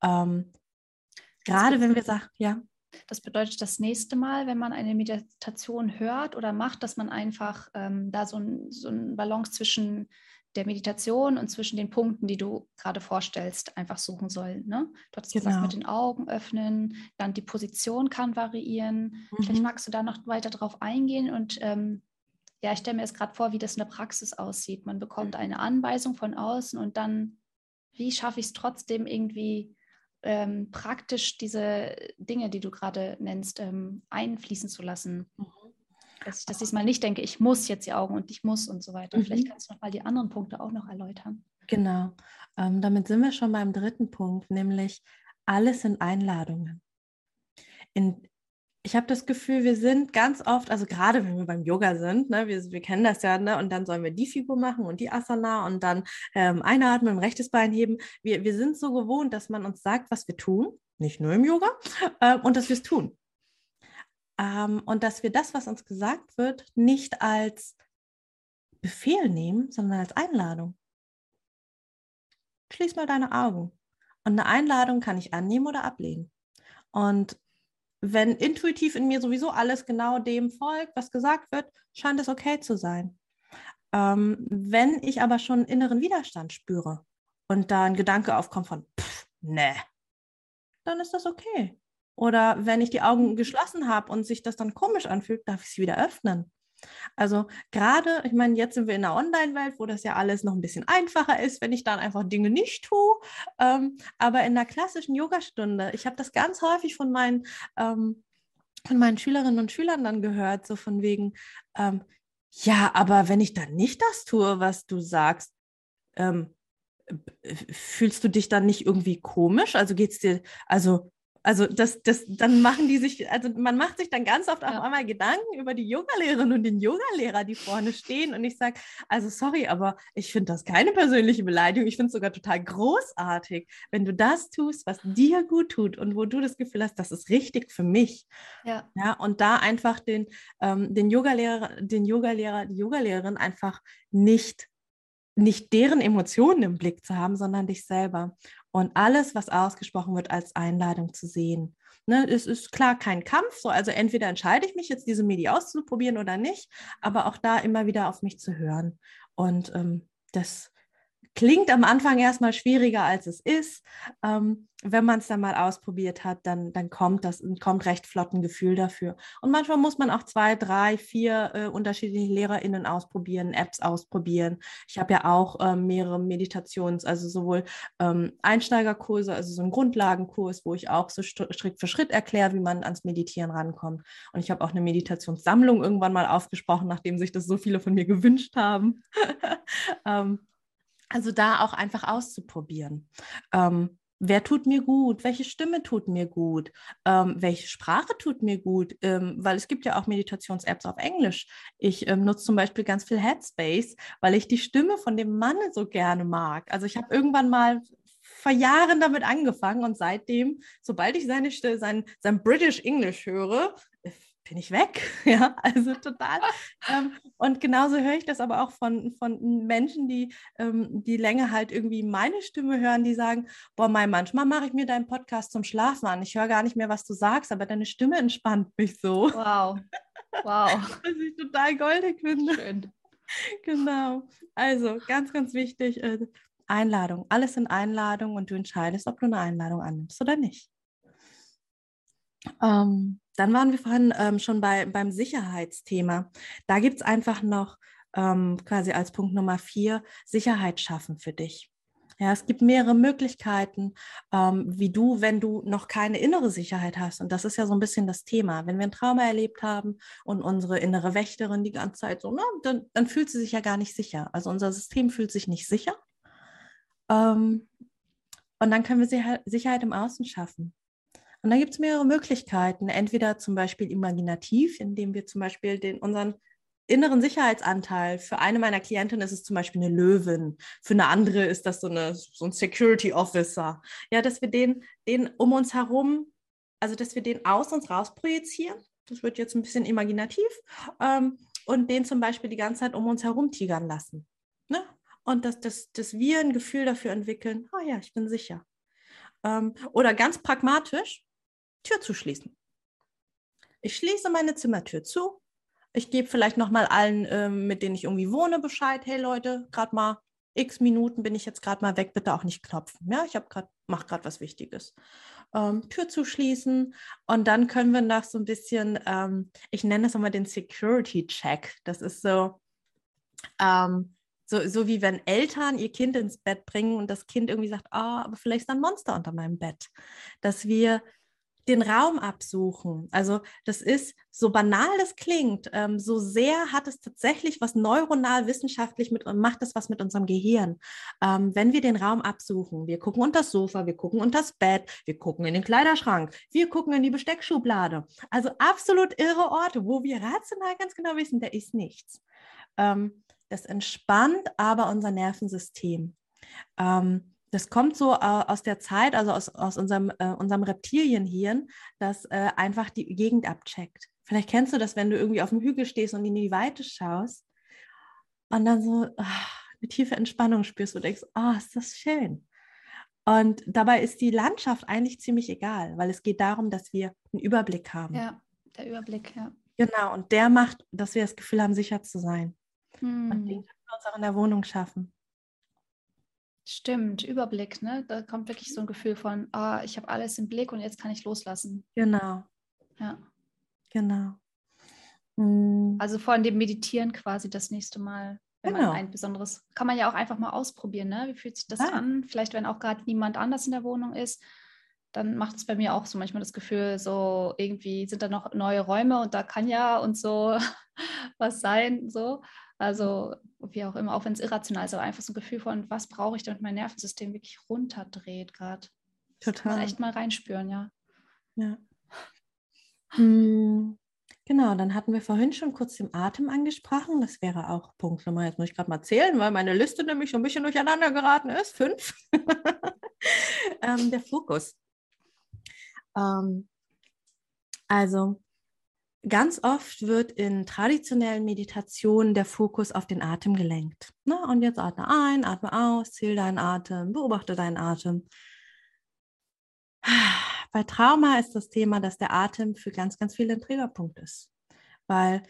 Gerade wenn wir sagen, ja. Das bedeutet, das nächste Mal, wenn man eine Meditation hört oder macht, dass man einfach da so ein Balance zwischen der Meditation und zwischen den Punkten, die du gerade vorstellst, einfach suchen soll. Ne? Du hast gesagt, mit den Augen öffnen, dann die Position kann variieren. Vielleicht magst du da noch weiter drauf eingehen und ja, ich stelle mir jetzt gerade vor, wie das in der Praxis aussieht. Man bekommt eine Anweisung von außen und dann, wie schaffe ich es trotzdem irgendwie praktisch diese Dinge, die du gerade nennst, einfließen zu lassen. Dass ich diesmal nicht denke, ich muss jetzt die Augen und ich muss und so weiter. Vielleicht kannst du noch mal die anderen Punkte auch noch erläutern. Genau. Damit sind wir schon beim dritten Punkt, nämlich alles sind Einladungen. Ich habe das Gefühl, wir sind ganz oft, also gerade wenn wir beim Yoga sind, ne, wir kennen das ja, ne, und dann sollen wir die Figur machen und die Asana und dann einatmen, rechtes Bein heben. Wir sind so gewohnt, dass man uns sagt, was wir tun, nicht nur im Yoga, und dass wir es tun. Und dass wir das, was uns gesagt wird, nicht als Befehl nehmen, sondern als Einladung. Schließ mal deine Augen. Und eine Einladung kann ich annehmen oder ablehnen. Und wenn intuitiv in mir sowieso alles genau dem folgt, was gesagt wird, scheint es okay zu sein. Wenn ich aber schon inneren Widerstand spüre und da ein Gedanke aufkommt von, ne, dann ist das okay. Oder wenn ich die Augen geschlossen habe und sich das dann komisch anfühlt, darf ich sie wieder öffnen. Also gerade, ich meine, jetzt sind wir in einer Online-Welt, wo das ja alles noch ein bisschen einfacher ist, wenn ich dann einfach Dinge nicht tue. Aber in der klassischen Yogastunde, ich habe das ganz häufig von meinen Schülerinnen und Schülern dann gehört, so von wegen, ja, aber wenn ich dann nicht das tue, was du sagst, fühlst du dich dann nicht irgendwie komisch? Also geht's dir, dann machen die sich, also man macht sich dann ganz oft auf einmal Gedanken über die Yogalehrerin und den Yogalehrer, die vorne stehen. Und ich sage, also sorry, aber ich finde das keine persönliche Beleidigung. Ich finde es sogar total großartig, wenn du das tust, was dir gut tut und wo du das Gefühl hast, das ist richtig für mich. Ja, und da einfach den Yogalehrer, die Yogalehrerin einfach nicht deren Emotionen im Blick zu haben, sondern dich selber. Und alles, was ausgesprochen wird, als Einladung zu sehen. Ne, es ist klar kein Kampf, so, also entweder entscheide ich mich jetzt, diese Medi auszuprobieren oder nicht, aber auch da immer wieder auf mich zu hören. Und das klingt am Anfang erstmal schwieriger, als es ist. Wenn man es dann mal ausprobiert hat, dann kommt recht flott ein Gefühl dafür. Und manchmal muss man auch 2, 3, 4 unterschiedliche LehrerInnen ausprobieren, Apps ausprobieren. Ich habe ja auch mehrere also sowohl Einsteigerkurse, also so einen Grundlagenkurs, wo ich auch so Schritt für Schritt erkläre, wie man ans Meditieren rankommt. Und ich habe auch eine Meditationssammlung irgendwann mal aufgesprochen, nachdem sich das so viele von mir gewünscht haben. Also da auch einfach auszuprobieren. wer tut mir gut, welche Stimme tut mir gut, welche Sprache tut mir gut, weil es gibt ja auch Meditations-Apps auf Englisch. Ich nutze zum Beispiel ganz viel Headspace, weil ich die Stimme von dem Mann so gerne mag. Also ich habe irgendwann mal vor Jahren damit angefangen und seitdem, sobald ich sein British English höre, bin ich weg. Ja, also total. Und genauso höre ich das aber auch von Menschen, die länger halt irgendwie meine Stimme hören, die sagen, boah, manchmal mache ich mir deinen Podcast zum Schlafen an. Ich höre gar nicht mehr, was du sagst, aber deine Stimme entspannt mich so. Wow, wow. Was ich total goldig finde. Schön. Genau. Also ganz, ganz wichtig, Einladung. Alles sind Einladungen und du entscheidest, ob du eine Einladung annimmst oder nicht. Dann waren wir vorhin schon beim Sicherheitsthema. Da gibt es einfach noch quasi als Punkt Nummer 4 Sicherheit schaffen für dich. Ja, es gibt mehrere Möglichkeiten, wie du, wenn du noch keine innere Sicherheit hast, und das ist ja so ein bisschen das Thema, wenn wir ein Trauma erlebt haben und unsere innere Wächterin die ganze Zeit so, dann fühlt sie sich ja gar nicht sicher. Also unser System fühlt sich nicht sicher. Und dann können wir Sicherheit im Außen schaffen. Und da gibt es mehrere Möglichkeiten, entweder zum Beispiel imaginativ, indem wir zum Beispiel unseren inneren Sicherheitsanteil, für eine meiner Klientinnen ist es zum Beispiel eine Löwin, für eine andere ist das so ein Security Officer, ja, dass wir den um uns herum, also dass wir den aus uns raus projizieren, das wird jetzt ein bisschen imaginativ, und den zum Beispiel die ganze Zeit um uns herum tigern lassen, ne? Und dass wir ein Gefühl dafür entwickeln, oh ja, ich bin sicher. Oder ganz pragmatisch, Tür zu schließen. Ich schließe meine Zimmertür zu. Ich gebe vielleicht nochmal allen, mit denen ich irgendwie wohne, Bescheid. Hey Leute, gerade mal x Minuten bin ich jetzt gerade mal weg, bitte auch nicht klopfen. Ja, mache gerade was Wichtiges. Tür zu schließen und dann können wir nach so ein bisschen, ich nenne das immer den Security-Check. Das ist so wie wenn Eltern ihr Kind ins Bett bringen und das Kind irgendwie sagt, aber vielleicht ist da ein Monster unter meinem Bett. Dass wir den Raum absuchen. Also das ist, so banal das klingt, so sehr hat es tatsächlich was neuronal wissenschaftlich macht es was mit unserem Gehirn. Wenn wir den Raum absuchen, wir gucken unter das Sofa, wir gucken unter das Bett, wir gucken in den Kleiderschrank, wir gucken in die Besteckschublade. Also absolut irre Orte, wo wir rational ganz genau wissen, da ist nichts. Das entspannt aber unser Nervensystem. Das kommt so aus der Zeit, also aus unserem Reptilienhirn, das einfach die Gegend abcheckt. Vielleicht kennst du das, wenn du irgendwie auf dem Hügel stehst und in die Weite schaust und dann so eine tiefe Entspannung spürst und denkst, ist das schön. Und dabei ist die Landschaft eigentlich ziemlich egal, weil es geht darum, dass wir einen Überblick haben. Ja, der Überblick, ja. Genau, und der macht, dass wir das Gefühl haben, sicher zu sein. Und den können wir uns auch in der Wohnung schaffen. Stimmt, Überblick, ne? Da kommt wirklich so ein Gefühl von, ich habe alles im Blick und jetzt kann ich loslassen. Genau. Ja. Genau. Also von dem Meditieren quasi das nächste Mal, wenn man ein besonderes, kann man ja auch einfach mal ausprobieren, ne? Wie fühlt sich das an? Vielleicht, wenn auch gerade niemand anders in der Wohnung ist, dann macht es bei mir auch so manchmal das Gefühl, so irgendwie sind da noch neue Räume und da kann ja und so was sein, so. Also wie auch immer, auch wenn es irrational ist, aber einfach so ein Gefühl von, was brauche ich, damit mein Nervensystem wirklich runterdreht gerade. Total. Kann man echt mal reinspüren, ja. Ja. Genau, dann hatten wir vorhin schon kurz den Atem angesprochen. Das wäre auch Punkt Nummer, jetzt muss ich gerade mal zählen, weil meine Liste nämlich schon ein bisschen durcheinander geraten ist. 5. Der Fokus. Also ganz oft wird in traditionellen Meditationen der Fokus auf den Atem gelenkt. Na, und jetzt atme ein, atme aus, zähl deinen Atem, beobachte deinen Atem. Bei Trauma ist das Thema, dass der Atem für ganz, ganz viele ein Triggerpunkt ist. Weil,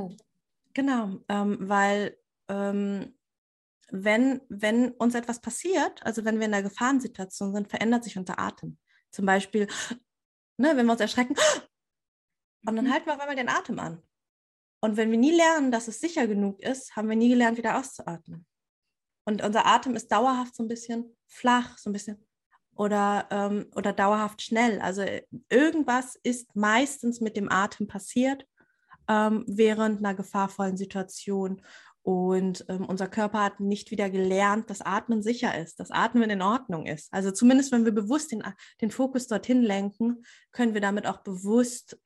wenn uns etwas passiert, also wenn wir in einer Gefahrensituation sind, verändert sich unser Atem. Zum Beispiel, wenn wir uns erschrecken, und dann halten wir auf einmal den Atem an. Und wenn wir nie lernen, dass es sicher genug ist, haben wir nie gelernt, wieder auszuatmen. Und unser Atem ist dauerhaft so ein bisschen flach, so ein bisschen oder dauerhaft schnell. Also irgendwas ist meistens mit dem Atem passiert während einer gefahrvollen Situation. Und unser Körper hat nicht wieder gelernt, dass Atmen sicher ist, dass Atmen in Ordnung ist. Also zumindest, wenn wir bewusst den Fokus dorthin lenken, können wir damit auch bewusst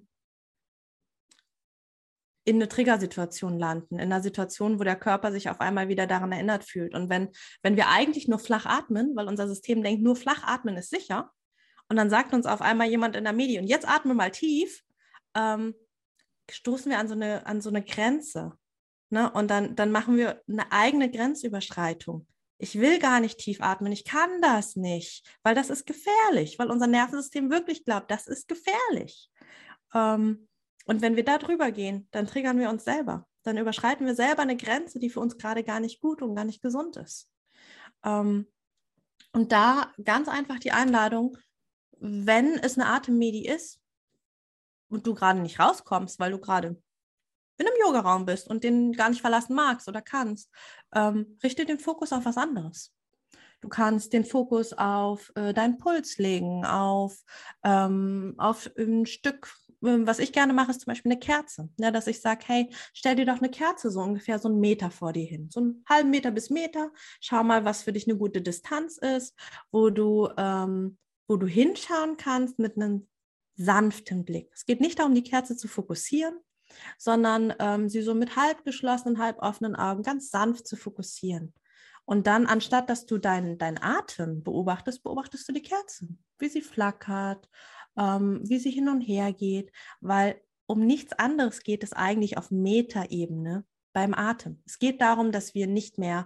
in eine Triggersituation landen, in einer Situation, wo der Körper sich auf einmal wieder daran erinnert fühlt. Und wenn wir eigentlich nur flach atmen, weil unser System denkt, nur flach atmen ist sicher, und dann sagt uns auf einmal jemand in der Medi, und jetzt atme mal tief, stoßen wir an so eine Grenze. Ne? Und dann machen wir eine eigene Grenzüberschreitung. Ich will gar nicht tief atmen, ich kann das nicht, weil das ist gefährlich, weil unser Nervensystem wirklich glaubt, das ist gefährlich. Und wenn wir da drüber gehen, dann triggern wir uns selber. Dann überschreiten wir selber eine Grenze, die für uns gerade gar nicht gut und gar nicht gesund ist. Und da ganz einfach die Einladung, wenn es eine Atemmedi ist und du gerade nicht rauskommst, weil du gerade in einem Yogaraum bist und den gar nicht verlassen magst oder kannst, richte den Fokus auf was anderes. Du kannst den Fokus auf deinen Puls legen, auf ein Stück, was ich gerne mache, ist zum Beispiel eine Kerze. Ja, dass ich sage, hey, stell dir doch eine Kerze so ungefähr so 1 Meter vor dir hin. So 1/2 Meter bis Meter. Schau mal, was für dich eine gute Distanz ist, wo du hinschauen kannst mit einem sanften Blick. Es geht nicht darum, die Kerze zu fokussieren, sondern sie so mit halb geschlossenen, halb offenen Augen ganz sanft zu fokussieren. Und dann, anstatt dass du deinen Atem beobachtest, beobachtest du die Kerze, wie sie flackert, wie sie hin und her geht, weil um nichts anderes geht es eigentlich auf Metaebene beim Atem. Es geht darum, dass wir nicht mehr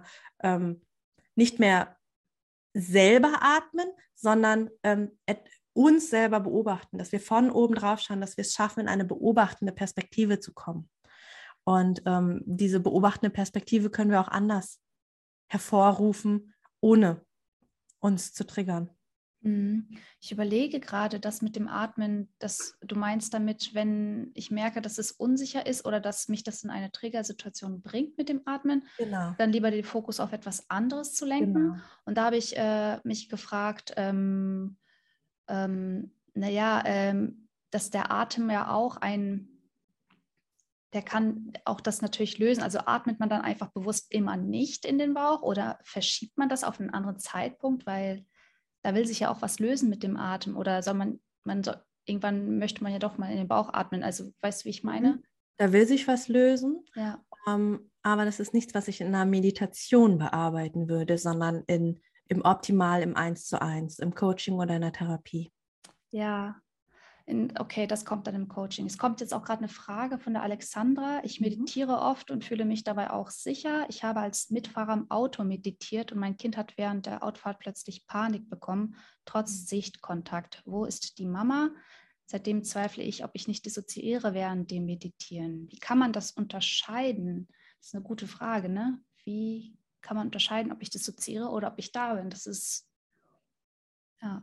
selber atmen, sondern uns selber beobachten, dass wir von oben drauf schauen, dass wir es schaffen, in eine beobachtende Perspektive zu kommen. Und diese beobachtende Perspektive können wir auch anders hervorrufen, ohne uns zu triggern. Ich überlege gerade, das mit dem Atmen, dass du meinst damit, wenn ich merke, dass es unsicher ist oder dass mich das in eine Triggersituation bringt mit dem Atmen, Genau. dann lieber den Fokus auf etwas anderes zu lenken. Genau. Und da habe ich mich gefragt, dass der Atem ja auch der kann auch das natürlich lösen. Also atmet man dann einfach bewusst immer nicht in den Bauch oder verschiebt man das auf einen anderen Zeitpunkt, weil da will sich ja auch was lösen mit dem Atem. Oder irgendwann möchte man ja doch mal in den Bauch atmen. Also weißt du, wie ich meine? Da will sich was lösen, Ja. aber das ist nichts, was ich in einer Meditation bearbeiten würde, sondern im Optimal, im 1:1, im Coaching oder in der Therapie. Ja. Okay, das kommt dann im Coaching. Es kommt jetzt auch gerade eine Frage von der Alexandra. Ich meditiere oft und fühle mich dabei auch sicher. Ich habe als Mitfahrer im Auto meditiert und mein Kind hat während der Autofahrt plötzlich Panik bekommen, trotz Sichtkontakt. Wo ist die Mama? Seitdem zweifle ich, ob ich nicht dissoziiere während dem Meditieren. Wie kann man das unterscheiden? Das ist eine gute Frage, ne? Wie kann man unterscheiden, ob ich dissoziiere oder ob ich da bin? Das ist, ja.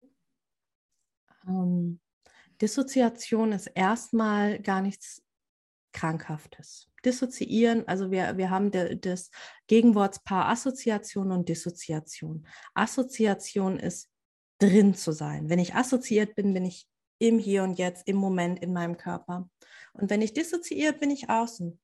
Dissoziation ist erstmal gar nichts Krankhaftes. Dissoziieren, also wir haben das Gegenwortspaar Assoziation und Dissoziation. Assoziation ist drin zu sein. Wenn ich assoziiert bin, bin ich im Hier und Jetzt, im Moment, in meinem Körper. Und wenn ich dissoziiert, bin ich außen.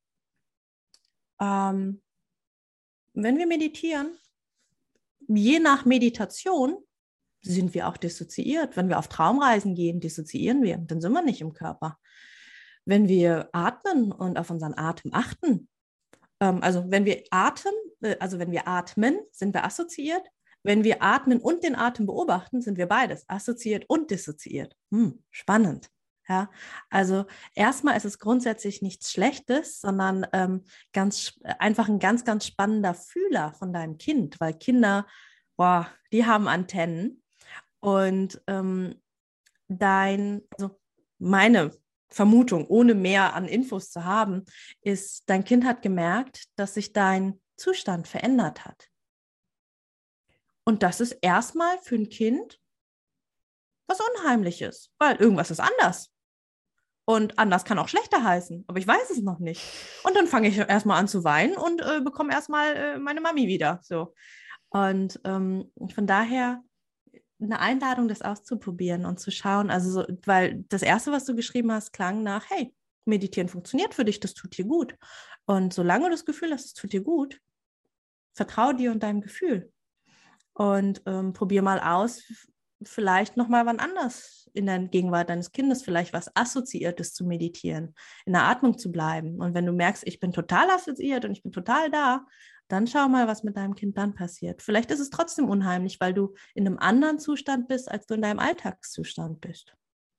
Wenn wir meditieren, je nach Meditation, sind wir auch dissoziiert. Wenn wir auf Traumreisen gehen, dissoziieren wir. Dann sind wir nicht im Körper. Wenn wir atmen und auf unseren Atem achten, also wenn wir atmen, sind wir assoziiert. Wenn wir atmen und den Atem beobachten, sind wir beides, assoziiert und dissoziiert. Spannend. Ja, also erstmal ist es grundsätzlich nichts Schlechtes, sondern einfach ein ganz, ganz spannender Fühler von deinem Kind, weil Kinder, die haben Antennen. Und meine Vermutung, ohne mehr an Infos zu haben, ist, dein Kind hat gemerkt, dass sich dein Zustand verändert hat. Und das ist erstmal für ein Kind was Unheimliches, weil irgendwas ist anders. Und anders kann auch schlechter heißen, aber ich weiß es noch nicht. Und dann fange ich erstmal an zu weinen und bekomme erstmal meine Mami wieder. So. Und von daher eine Einladung, das auszuprobieren und zu schauen, weil das Erste, was du geschrieben hast, klang nach, hey, Meditieren funktioniert für dich, das tut dir gut. Und solange du das Gefühl hast, es tut dir gut, vertraue dir und deinem Gefühl. Und probier mal aus, vielleicht nochmal wann anders in der Gegenwart deines Kindes, vielleicht was Assoziiertes zu meditieren, in der Atmung zu bleiben. Und wenn du merkst, ich bin total assoziiert und ich bin total da, dann schau mal, was mit deinem Kind dann passiert. Vielleicht ist es trotzdem unheimlich, weil du in einem anderen Zustand bist, als du in deinem Alltagszustand bist.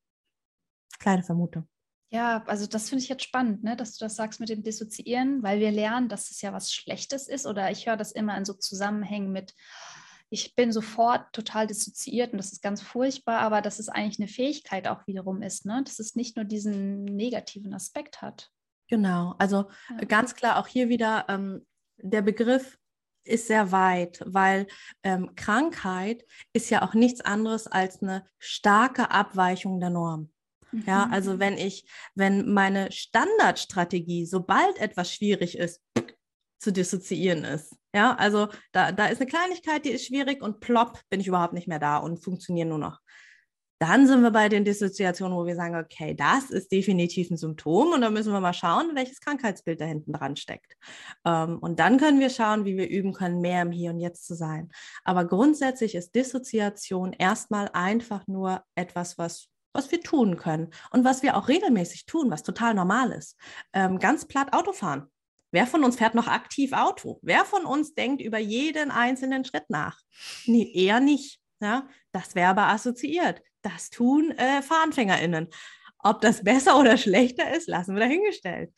Kleine Vermutung. Ja, also das finde ich jetzt spannend, ne, dass du das sagst mit dem Dissoziieren, weil wir lernen, dass es ja was Schlechtes ist, oder ich höre das immer in so Zusammenhängen mit, ich bin sofort total dissoziiert und das ist ganz furchtbar, aber dass es eigentlich eine Fähigkeit auch wiederum ist, ne, dass es nicht nur diesen negativen Aspekt hat. Genau, also Ja. ganz klar auch hier wieder, der Begriff ist sehr weit, weil Krankheit ist ja auch nichts anderes als eine starke Abweichung der Norm. Ja, Mhm. also wenn meine Standardstrategie, sobald etwas schwierig ist, zu dissoziieren ist. Ja, also da ist eine Kleinigkeit, die ist schwierig und plopp, bin ich überhaupt nicht mehr da und funktioniere nur noch. Dann sind wir bei den Dissoziationen, wo wir sagen, okay, das ist definitiv ein Symptom und da müssen wir mal schauen, welches Krankheitsbild da hinten dran steckt. Und dann können wir schauen, wie wir üben können, mehr im Hier und Jetzt zu sein. Aber grundsätzlich ist Dissoziation erstmal einfach nur etwas, was wir tun können und was wir auch regelmäßig tun, was total normal ist. Ganz platt Autofahren. Wer von uns fährt noch aktiv Auto? Wer von uns denkt über jeden einzelnen Schritt nach? Nee, eher nicht. Ja? Das wäre aber assoziiert. Das tun FahranfängerInnen. Ob das besser oder schlechter ist, lassen wir dahingestellt.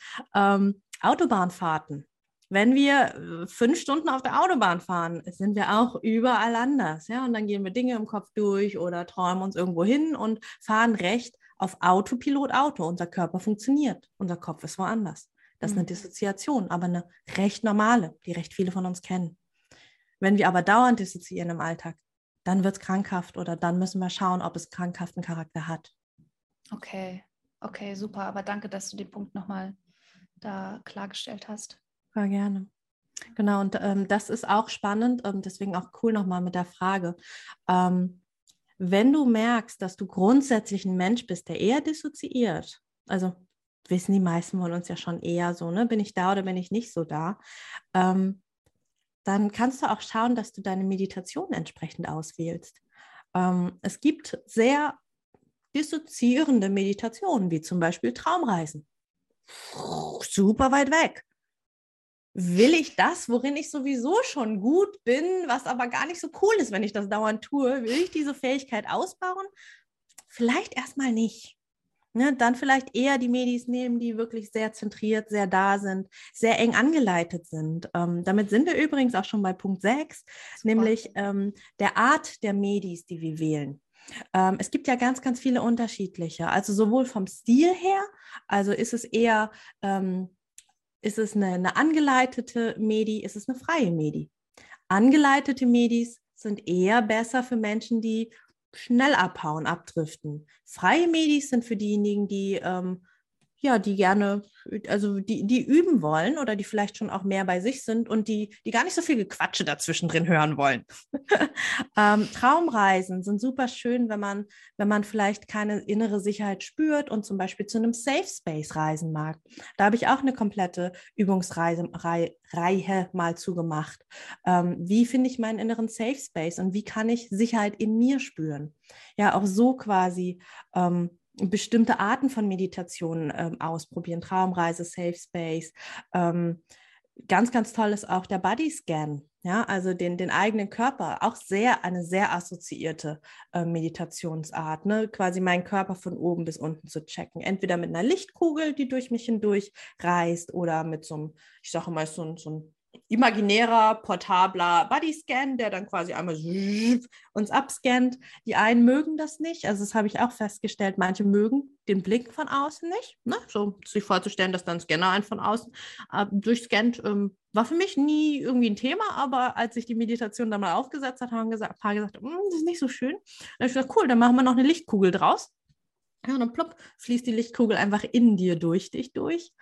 Autobahnfahrten. Wenn wir 5 Stunden auf der Autobahn fahren, sind wir auch überall anders. Ja? Und dann gehen wir Dinge im Kopf durch oder träumen uns irgendwo hin und fahren recht auf Autopilot Auto. Unser Körper funktioniert. Unser Kopf ist woanders. Das ist eine Dissoziation, aber eine recht normale, die recht viele von uns kennen. Wenn wir aber dauernd dissoziieren im Alltag, dann wird es krankhaft oder dann müssen wir schauen, ob es krankhaften Charakter hat. Okay, super. Aber danke, dass du den Punkt nochmal da klargestellt hast. Ja, gerne. Genau, und das ist auch spannend, deswegen auch cool nochmal mit der Frage. Wenn du merkst, dass du grundsätzlich ein Mensch bist, der eher dissoziiert, also wissen die meisten von uns ja schon eher so, ne? Bin ich da oder bin ich nicht so da? Dann kannst du auch schauen, dass du deine Meditation entsprechend auswählst. Es gibt sehr dissoziierende Meditationen, wie zum Beispiel Traumreisen. Super weit weg. Will ich das, worin ich sowieso schon gut bin, was aber gar nicht so cool ist, wenn ich das dauernd tue? Will ich diese Fähigkeit ausbauen? Vielleicht erstmal nicht. Ne, dann vielleicht eher die Medis nehmen, die wirklich sehr zentriert, sehr da sind, sehr eng angeleitet sind. Damit sind wir übrigens auch schon bei Punkt 6, nämlich der Art der Medis, die wir wählen. Es gibt ja ganz, ganz viele unterschiedliche. Also sowohl vom Stil her, also ist es eher, ist es eine angeleitete Medi, ist es eine freie Medi. Angeleitete Medis sind eher besser für Menschen, die schnell abhauen, abdriften. Freie Medis sind für diejenigen, die die gerne, also die üben wollen oder die vielleicht schon auch mehr bei sich sind und die gar nicht so viel Gequatsche dazwischen drin hören wollen. Traumreisen sind super schön, wenn man vielleicht keine innere Sicherheit spürt und zum Beispiel zu einem Safe Space reisen mag. Da habe ich auch eine komplette Übungsreihe mal zugemacht. Wie finde ich meinen inneren Safe Space und wie kann ich Sicherheit in mir spüren? Ja, auch so quasi bestimmte Arten von Meditationen ausprobieren, Traumreise, Safe Space. Ganz, ganz toll ist auch der Body Scan, ja, also den eigenen Körper, auch eine sehr assoziierte Meditationsart, ne? Quasi meinen Körper von oben bis unten zu checken. Entweder mit einer Lichtkugel, die durch mich hindurch reist, oder mit so einem, ich sage mal, so ein imaginärer, portabler Bodyscan, der dann quasi einmal uns abscannt. Die einen mögen das nicht, also das habe ich auch festgestellt, manche mögen den Blick von außen nicht, ne? So sich vorzustellen, dass dann ein Scanner einen von außen durchscannt, war für mich nie irgendwie ein Thema, aber als ich die Meditation dann mal aufgesetzt habe, haben ein paar gesagt, das ist nicht so schön. Dann habe ich gesagt, cool, dann machen wir noch eine Lichtkugel draus. Ja, und dann plopp, fließt die Lichtkugel einfach in dir durch dich durch.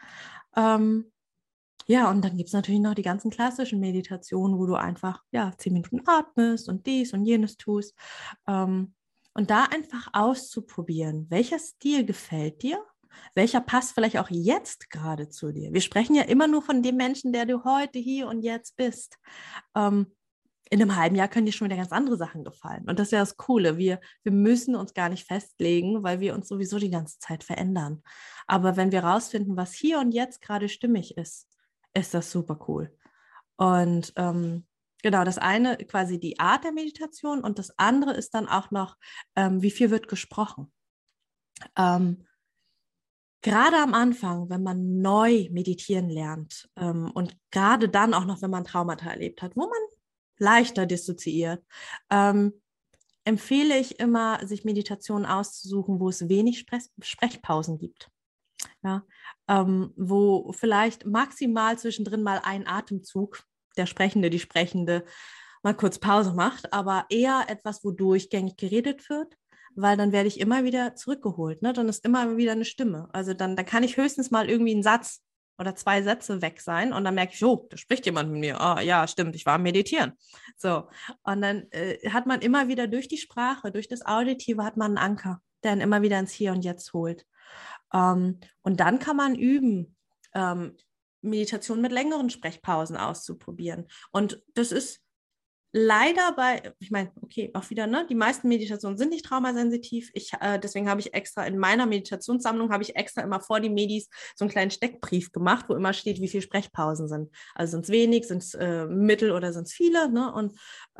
Ja, und dann gibt es natürlich noch die ganzen klassischen Meditationen, wo du einfach 10 Minuten atmest und dies und jenes tust. Und da einfach auszuprobieren, welcher Stil gefällt dir Welcher passt vielleicht auch jetzt gerade zu dir? Wir sprechen ja immer nur von dem Menschen, der du heute, hier und jetzt bist. In einem halben Jahr können dir schon wieder ganz andere Sachen gefallen. Und das ist ja das Coole. Wir müssen uns gar nicht festlegen, weil wir uns sowieso die ganze Zeit verändern. Aber wenn wir rausfinden, was hier und jetzt gerade stimmig ist, ist das super cool. Und genau, das eine quasi die Art der Meditation und das andere ist dann auch noch, wie viel wird gesprochen. Gerade am Anfang, wenn man neu meditieren lernt und gerade dann auch noch, wenn man Traumata erlebt hat, wo man leichter dissoziiert, empfehle ich immer, sich Meditationen auszusuchen, wo es wenig Sprechpausen gibt. Ja? Wo vielleicht maximal zwischendrin mal ein Atemzug, der Sprechende, die Sprechende, mal kurz Pause macht, aber eher etwas, wo durchgängig geredet wird, weil dann werde ich immer wieder zurückgeholt. Ne? Dann ist immer wieder eine Stimme. Also dann kann ich höchstens mal irgendwie einen Satz oder 2 Sätze weg sein und dann merke ich, oh, da spricht jemand mit mir. Ah, ja, stimmt, ich war am Meditieren. So, und dann hat man immer wieder durch die Sprache, durch das Auditive hat man einen Anker, der einen immer wieder ins Hier und Jetzt holt. Und dann kann man üben, Meditation mit längeren Sprechpausen auszuprobieren. Und das ist leider ich meine, okay, auch wieder, ne? Die meisten Meditationen sind nicht traumasensitiv. Deswegen habe ich extra in meiner Meditationssammlung immer vor die Medis so einen kleinen Steckbrief gemacht, wo immer steht, wie viele Sprechpausen sind. Also sind es wenig, sind es mittel oder sind es viele, ne? Und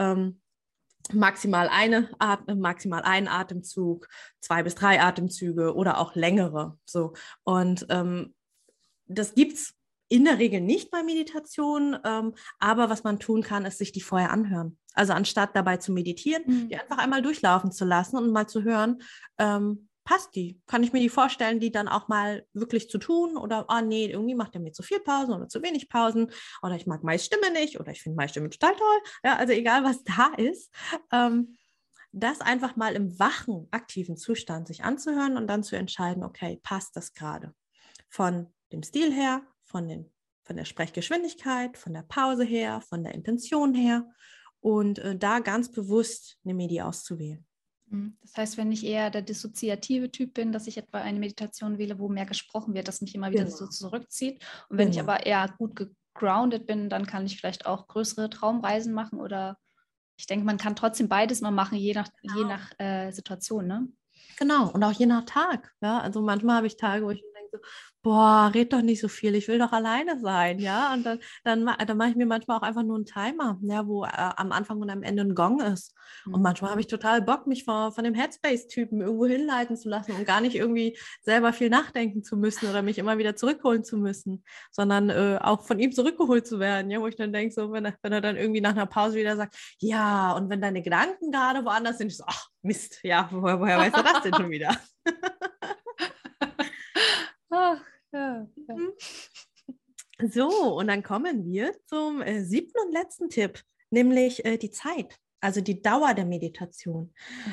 maximal ein Atemzug, 2 bis 3 Atemzüge oder auch längere. So. Und das gibt es in der Regel nicht bei Meditation, aber was man tun kann, ist sich die vorher anhören. Also anstatt dabei zu meditieren, die einfach einmal durchlaufen zu lassen und mal zu hören, passt die? Kann ich mir die vorstellen, die dann auch mal wirklich zu tun? Oder, nee, irgendwie macht er mir zu viel Pausen oder zu wenig Pausen. Oder ich mag Mais Stimme nicht oder ich finde Mais Stimme total toll. Ja, also egal, was da ist. Das einfach mal im wachen, aktiven Zustand sich anzuhören und dann zu entscheiden, okay, passt das gerade? Von dem Stil her, von der Sprechgeschwindigkeit, von der Pause her, von der Intention her und da ganz bewusst eine Medi auszuwählen. Das heißt, wenn ich eher der dissoziative Typ bin, dass ich etwa eine Meditation wähle, wo mehr gesprochen wird, dass mich immer wieder so zurückzieht. Und wenn ich aber eher gut gegroundet bin, dann kann ich vielleicht auch größere Traumreisen machen oder ich denke, man kann trotzdem beides mal machen, je nach Situation, ne? Genau, und auch je nach Tag. Ja? Also manchmal habe ich Tage, wo ich denke so, boah, red doch nicht so viel, ich will doch alleine sein, ja. Und dann mache ich mir manchmal auch einfach nur einen Timer, ja, wo am Anfang und am Ende ein Gong ist. Und manchmal habe ich total Bock, mich von dem Headspace-Typen irgendwo hinleiten zu lassen und gar nicht irgendwie selber viel nachdenken zu müssen oder mich immer wieder zurückholen zu müssen, sondern auch von ihm zurückgeholt zu werden, ja, wo ich dann denke, so, wenn er dann irgendwie nach einer Pause wieder sagt, ja, und wenn deine Gedanken gerade woanders sind, ich so, ach, Mist, ja, woher weiß er das denn schon wieder? Ach, ja. So, und dann kommen wir zum 7. und letzten Tipp, nämlich die Zeit, also die Dauer der Meditation.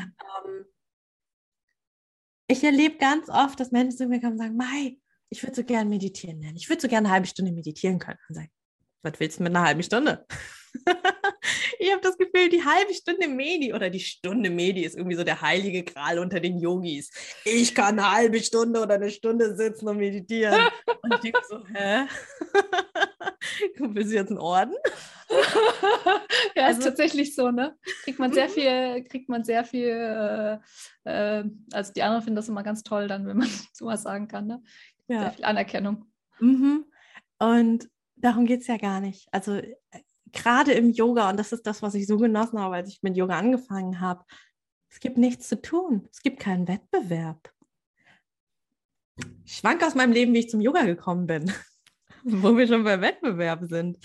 Ich erlebe ganz oft, dass Menschen zu mir kommen und sagen, Mai, ich würde so gerne meditieren lernen. Ich würde so gerne eine halbe Stunde meditieren können. Und sagen, was willst du mit einer halben Stunde? Ich habe das Gefühl, die halbe Stunde Medi oder die Stunde Medi ist irgendwie so der heilige Gral unter den Yogis. Ich kann eine halbe Stunde oder eine Stunde sitzen und meditieren. Und ich denke so, hä? Willst du jetzt einen Orden? Ja, ist tatsächlich so, ne? Kriegt man sehr viel, also die anderen finden das immer ganz toll dann, wenn man sowas sagen kann, ne? Ja. Sehr viel Anerkennung. Und darum geht es ja gar nicht. Also gerade im Yoga, und das ist das, was ich so genossen habe, als ich mit Yoga angefangen habe, es gibt nichts zu tun. Es gibt keinen Wettbewerb. Ich schwank aus meinem Leben, wie ich zum Yoga gekommen bin, wo wir schon bei Wettbewerb sind.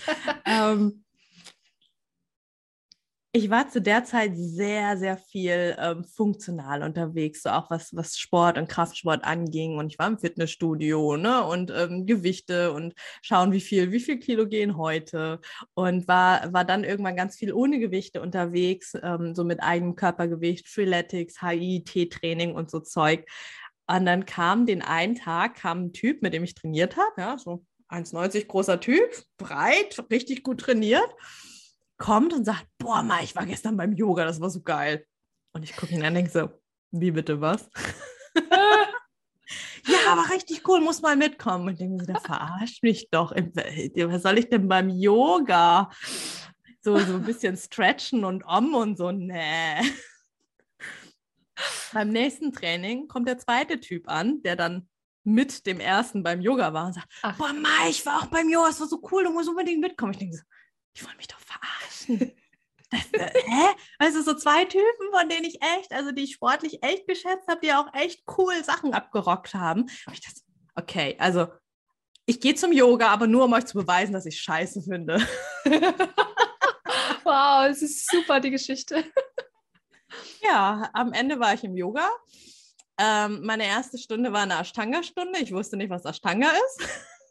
Ich war zu der Zeit sehr, sehr viel funktional unterwegs, so auch was Sport und Kraftsport anging. Und ich war im Fitnessstudio, ne? Und Gewichte und schauen, wie viel Kilo gehen heute. Und war dann irgendwann ganz viel ohne Gewichte unterwegs, so mit eigenem Körpergewicht, Freeletics, HIIT-Training und so Zeug. Und dann kam ein Typ, mit dem ich trainiert habe, ja, so 1,90 großer Typ, breit, richtig gut trainiert. Kommt und sagt, boah, Mai, ich war gestern beim Yoga, das war so geil. Und ich gucke ihn an und denke so, wie bitte was? Ja, war richtig cool, muss mal mitkommen. Und ich denke so, der verarscht mich doch. Was soll ich denn beim Yoga? So ein bisschen stretchen und und so, nee. Beim nächsten Training kommt der zweite Typ an, der dann mit dem ersten beim Yoga war und sagt, Ach. boah, Mai, ich war auch beim Yoga, es war so cool, du musst unbedingt mitkommen. Ich denke so, ich wollte mich doch verarschen. Hä? Also so zwei Typen, von denen ich echt, also die ich sportlich echt geschätzt habe, die auch echt cool Sachen abgerockt haben. Und ich dachte, okay, also ich gehe zum Yoga, aber nur, um euch zu beweisen, dass ich scheiße finde. Wow, es ist super, die Geschichte. Ja, am Ende war ich im Yoga. Meine erste Stunde war eine Ashtanga-Stunde. Ich wusste nicht, was Ashtanga ist.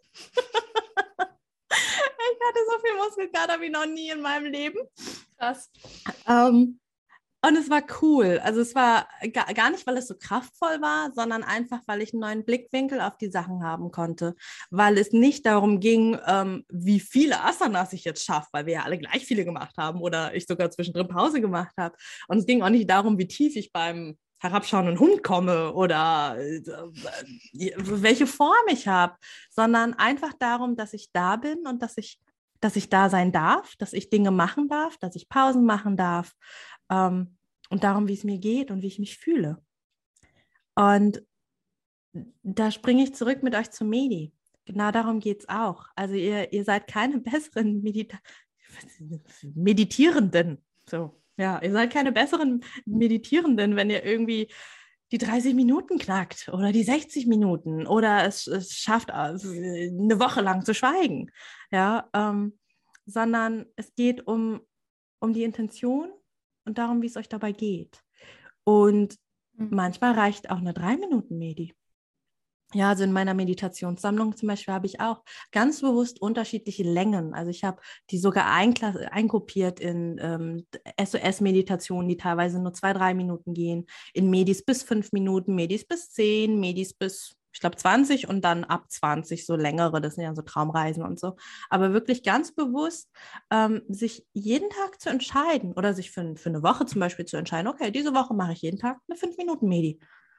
Ich hatte so viel Muskelkater wie noch nie in meinem Leben. Krass. Und es war cool. Also es war gar nicht, weil es so kraftvoll war, sondern einfach, weil ich einen neuen Blickwinkel auf die Sachen haben konnte. Weil es nicht darum ging, wie viele Asanas ich jetzt schaffe, weil wir ja alle gleich viele gemacht haben oder ich sogar zwischendrin Pause gemacht habe. Und es ging auch nicht darum, wie tief ich beim herabschauenden Hund komme oder welche Form ich habe, sondern einfach darum, dass ich da bin und dass ich da sein darf, dass ich Dinge machen darf, dass ich Pausen machen darf. Und darum, wie es mir geht und wie ich mich fühle. Und da springe ich zurück mit euch zum Medi. Genau darum geht es auch. Also ihr seid keine besseren Meditierenden. So, ja, ihr seid keine besseren Meditierenden, wenn ihr irgendwie die 30 Minuten knackt oder die 60 Minuten oder es schafft, eine Woche lang zu schweigen. Ja, sondern es geht um die Intention und darum, wie es euch dabei geht. Und manchmal reicht auch eine 3-Minuten-Medi. Ja, also in meiner Meditationssammlung zum Beispiel habe ich auch ganz bewusst unterschiedliche Längen. Also ich habe die sogar eingruppiert in SOS-Meditationen, die teilweise nur 2-3 Minuten gehen, in Medis bis 5 Minuten, Medis bis 10, Medis bis, ich glaube, 20 und dann ab 20 so längere, das sind ja so Traumreisen und so. Aber wirklich ganz bewusst sich jeden Tag zu entscheiden oder sich für eine Woche zum Beispiel zu entscheiden, okay, diese Woche mache ich jeden Tag eine 5-Minuten-Medi.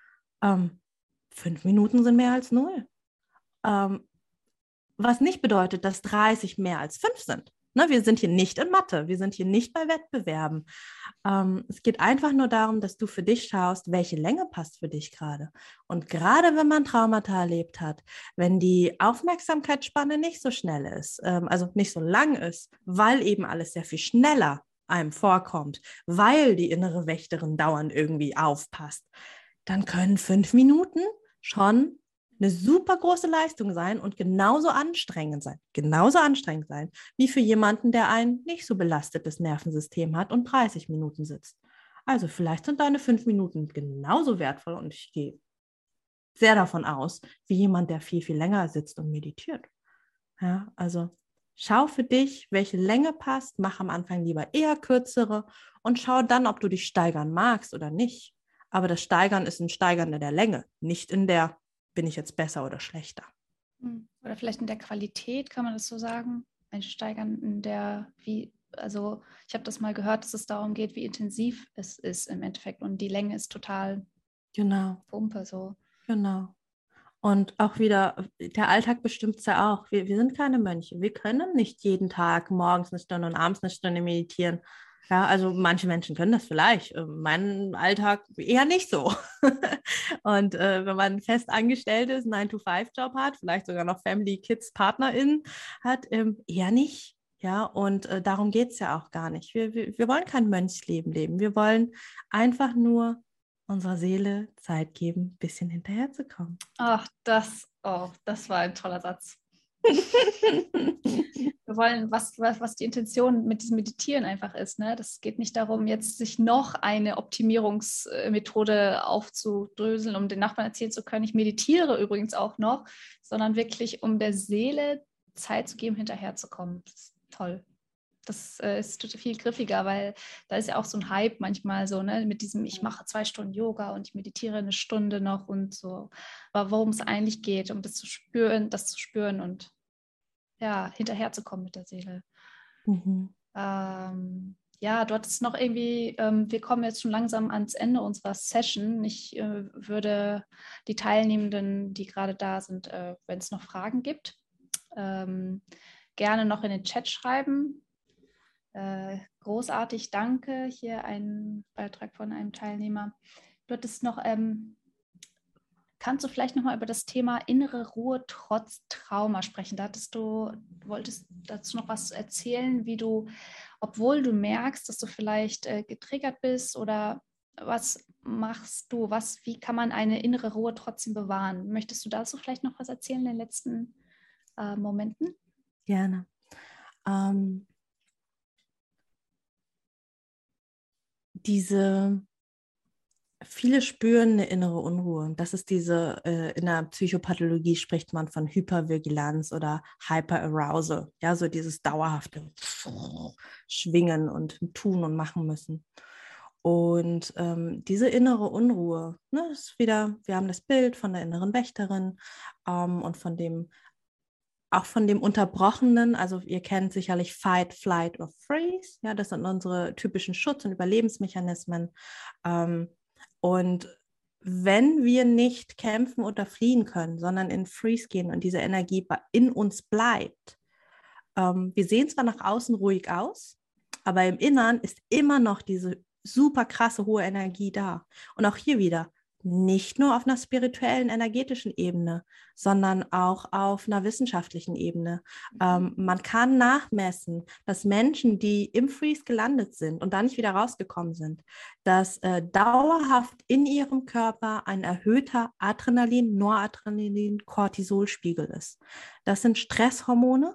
5 Minuten sind mehr als 0. Was nicht bedeutet, dass 30 mehr als 5 sind. Ne, wir sind hier nicht in Mathe, wir sind hier nicht bei Wettbewerben. Es geht einfach nur darum, dass du für dich schaust, welche Länge passt für dich gerade. Und gerade wenn man Traumata erlebt hat, wenn die Aufmerksamkeitsspanne nicht so schnell ist, also nicht so lang ist, weil eben alles sehr viel schneller einem vorkommt, weil die innere Wächterin dauernd irgendwie aufpasst, dann können 5 Minuten schon eine super große Leistung sein und genauso anstrengend sein, wie für jemanden, der ein nicht so belastetes Nervensystem hat und 30 Minuten sitzt. Also vielleicht sind deine 5 Minuten genauso wertvoll und ich gehe sehr davon aus, wie jemand, der viel, viel länger sitzt und meditiert. Ja, also schau für dich, welche Länge passt, mach am Anfang lieber eher kürzere und schau dann, ob du dich steigern magst oder nicht. Aber das Steigern ist ein Steigern in der Länge, nicht in der, bin ich jetzt besser oder schlechter. Oder vielleicht in der Qualität, kann man das so sagen? Ein Steigern in der, also ich habe das mal gehört, dass es darum geht, wie intensiv es ist im Endeffekt und die Länge ist total Pumpe so. Genau. Und auch wieder, der Alltag bestimmt es ja auch. Wir sind keine Mönche. Wir können nicht jeden Tag morgens eine Stunde und abends eine Stunde meditieren. Ja, also manche Menschen können das vielleicht. Mein Alltag eher nicht so. Und wenn man fest angestellt ist, 9-to-5-Job hat, vielleicht sogar noch Family, Kids, PartnerInnen hat, eher nicht. Ja, und darum geht es ja auch gar nicht. Wir wollen kein Mönchsleben leben. Wir wollen einfach nur unserer Seele Zeit geben, ein bisschen hinterherzukommen. Ach, das war ein toller Satz. Wir wollen, was die Intention mit diesem Meditieren einfach ist. Ne? Das geht nicht darum, jetzt sich noch eine Optimierungsmethode aufzudröseln, um den Nachbarn erzählen zu können, ich meditiere übrigens auch noch, sondern wirklich, um der Seele Zeit zu geben, hinterherzukommen. Das ist toll. Das ist total viel griffiger, weil da ist ja auch so ein Hype manchmal so, ne, mit diesem, ich mache 2 Stunden Yoga und ich meditiere eine Stunde noch und so. Aber worum es eigentlich geht, um das zu spüren und ja, hinterherzukommen mit der Seele. ja, du hattest noch irgendwie, wir kommen jetzt schon langsam ans Ende unserer Session. Ich würde die Teilnehmenden, die gerade da sind, wenn es noch Fragen gibt, gerne noch in den Chat schreiben. Großartig, danke. Hier ein Beitrag von einem Teilnehmer. Du hattest noch, kannst du vielleicht nochmal über das Thema innere Ruhe trotz Trauma sprechen? Du wolltest dazu noch was erzählen, wie du, obwohl du merkst, dass du vielleicht getriggert bist, oder was machst du? Wie kann man eine innere Ruhe trotzdem bewahren? Möchtest du dazu vielleicht noch was erzählen in den letzten Momenten? Gerne. Viele spüren eine innere Unruhe. Das ist in der Psychopathologie spricht man von Hypervigilanz oder Hyperarousal. Ja, so dieses dauerhafte Schwingen und tun und machen müssen. Und diese innere Unruhe, ne, ist wieder, wir haben das Bild von der inneren Wächterin und auch von dem Unterbrochenen, also ihr kennt sicherlich Fight, Flight or Freeze, ja, das sind unsere typischen Schutz- und Überlebensmechanismen. Und wenn wir nicht kämpfen oder fliehen können, sondern in Freeze gehen und diese Energie in uns bleibt, wir sehen zwar nach außen ruhig aus, aber im Innern ist immer noch diese super krasse hohe Energie da. Und auch hier wieder, nicht nur auf einer spirituellen, energetischen Ebene, sondern auch auf einer wissenschaftlichen Ebene. Man kann nachmessen, dass Menschen, die im Freeze gelandet sind und da nicht wieder rausgekommen sind, dass dauerhaft in ihrem Körper ein erhöhter Adrenalin, Noradrenalin, Cortisolspiegel ist. Das sind Stresshormone,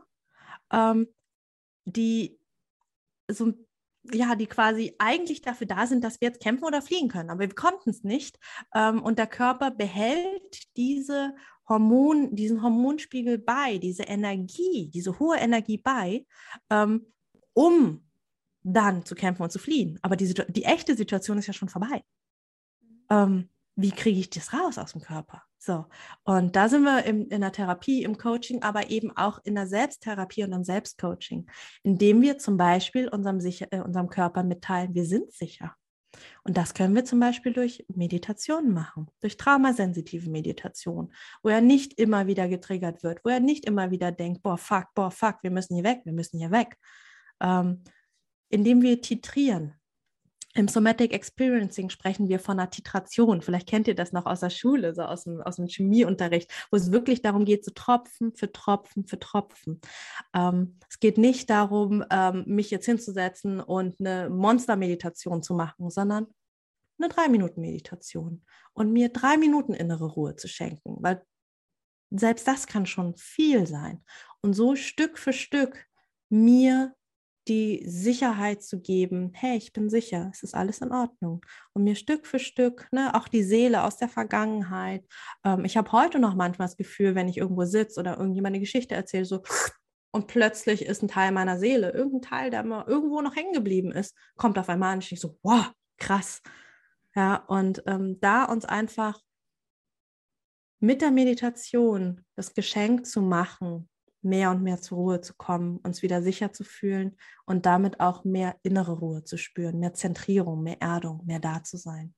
die so, ja, die quasi eigentlich dafür da sind, dass wir jetzt kämpfen oder fliehen können. Aber wir konnten es nicht. Und der Körper behält diesen Hormonspiegel bei, diese Energie, diese hohe Energie bei, um dann zu kämpfen und zu fliehen. Aber die echte Situation ist ja schon vorbei. Wie kriege ich das raus aus dem Körper? So, und da sind wir in der Therapie, im Coaching, aber eben auch in der Selbsttherapie und im Selbstcoaching, indem wir zum Beispiel unserem Körper mitteilen, wir sind sicher. Und das können wir zum Beispiel durch Meditation machen, durch traumasensitive Meditation, wo er nicht immer wieder getriggert wird, wo er nicht immer wieder denkt, boah, fuck, wir müssen hier weg. Indem wir titrieren. Im Somatic Experiencing sprechen wir von einer Titration. Vielleicht kennt ihr das noch aus der Schule, so aus dem Chemieunterricht, wo es wirklich darum geht, so Tropfen für Tropfen für Tropfen. Es geht nicht darum, mich jetzt hinzusetzen und eine Monster-Meditation zu machen, sondern eine 3-Minuten-Meditation und mir 3 Minuten innere Ruhe zu schenken, weil selbst das kann schon viel sein. Und so Stück für Stück mir die Sicherheit zu geben, hey, ich bin sicher, es ist alles in Ordnung. Und mir Stück für Stück, ne, auch die Seele aus der Vergangenheit. Ich habe heute noch manchmal das Gefühl, wenn ich irgendwo sitze oder irgendjemand eine Geschichte erzählt, so, und plötzlich ist ein Teil meiner Seele, irgendein Teil, der immer irgendwo noch hängen geblieben ist, kommt auf einmal an und ich so, wow, krass. Ja, und da uns einfach mit der Meditation das Geschenk zu machen, mehr und mehr zur Ruhe zu kommen, uns wieder sicher zu fühlen und damit auch mehr innere Ruhe zu spüren, mehr Zentrierung, mehr Erdung, mehr da zu sein.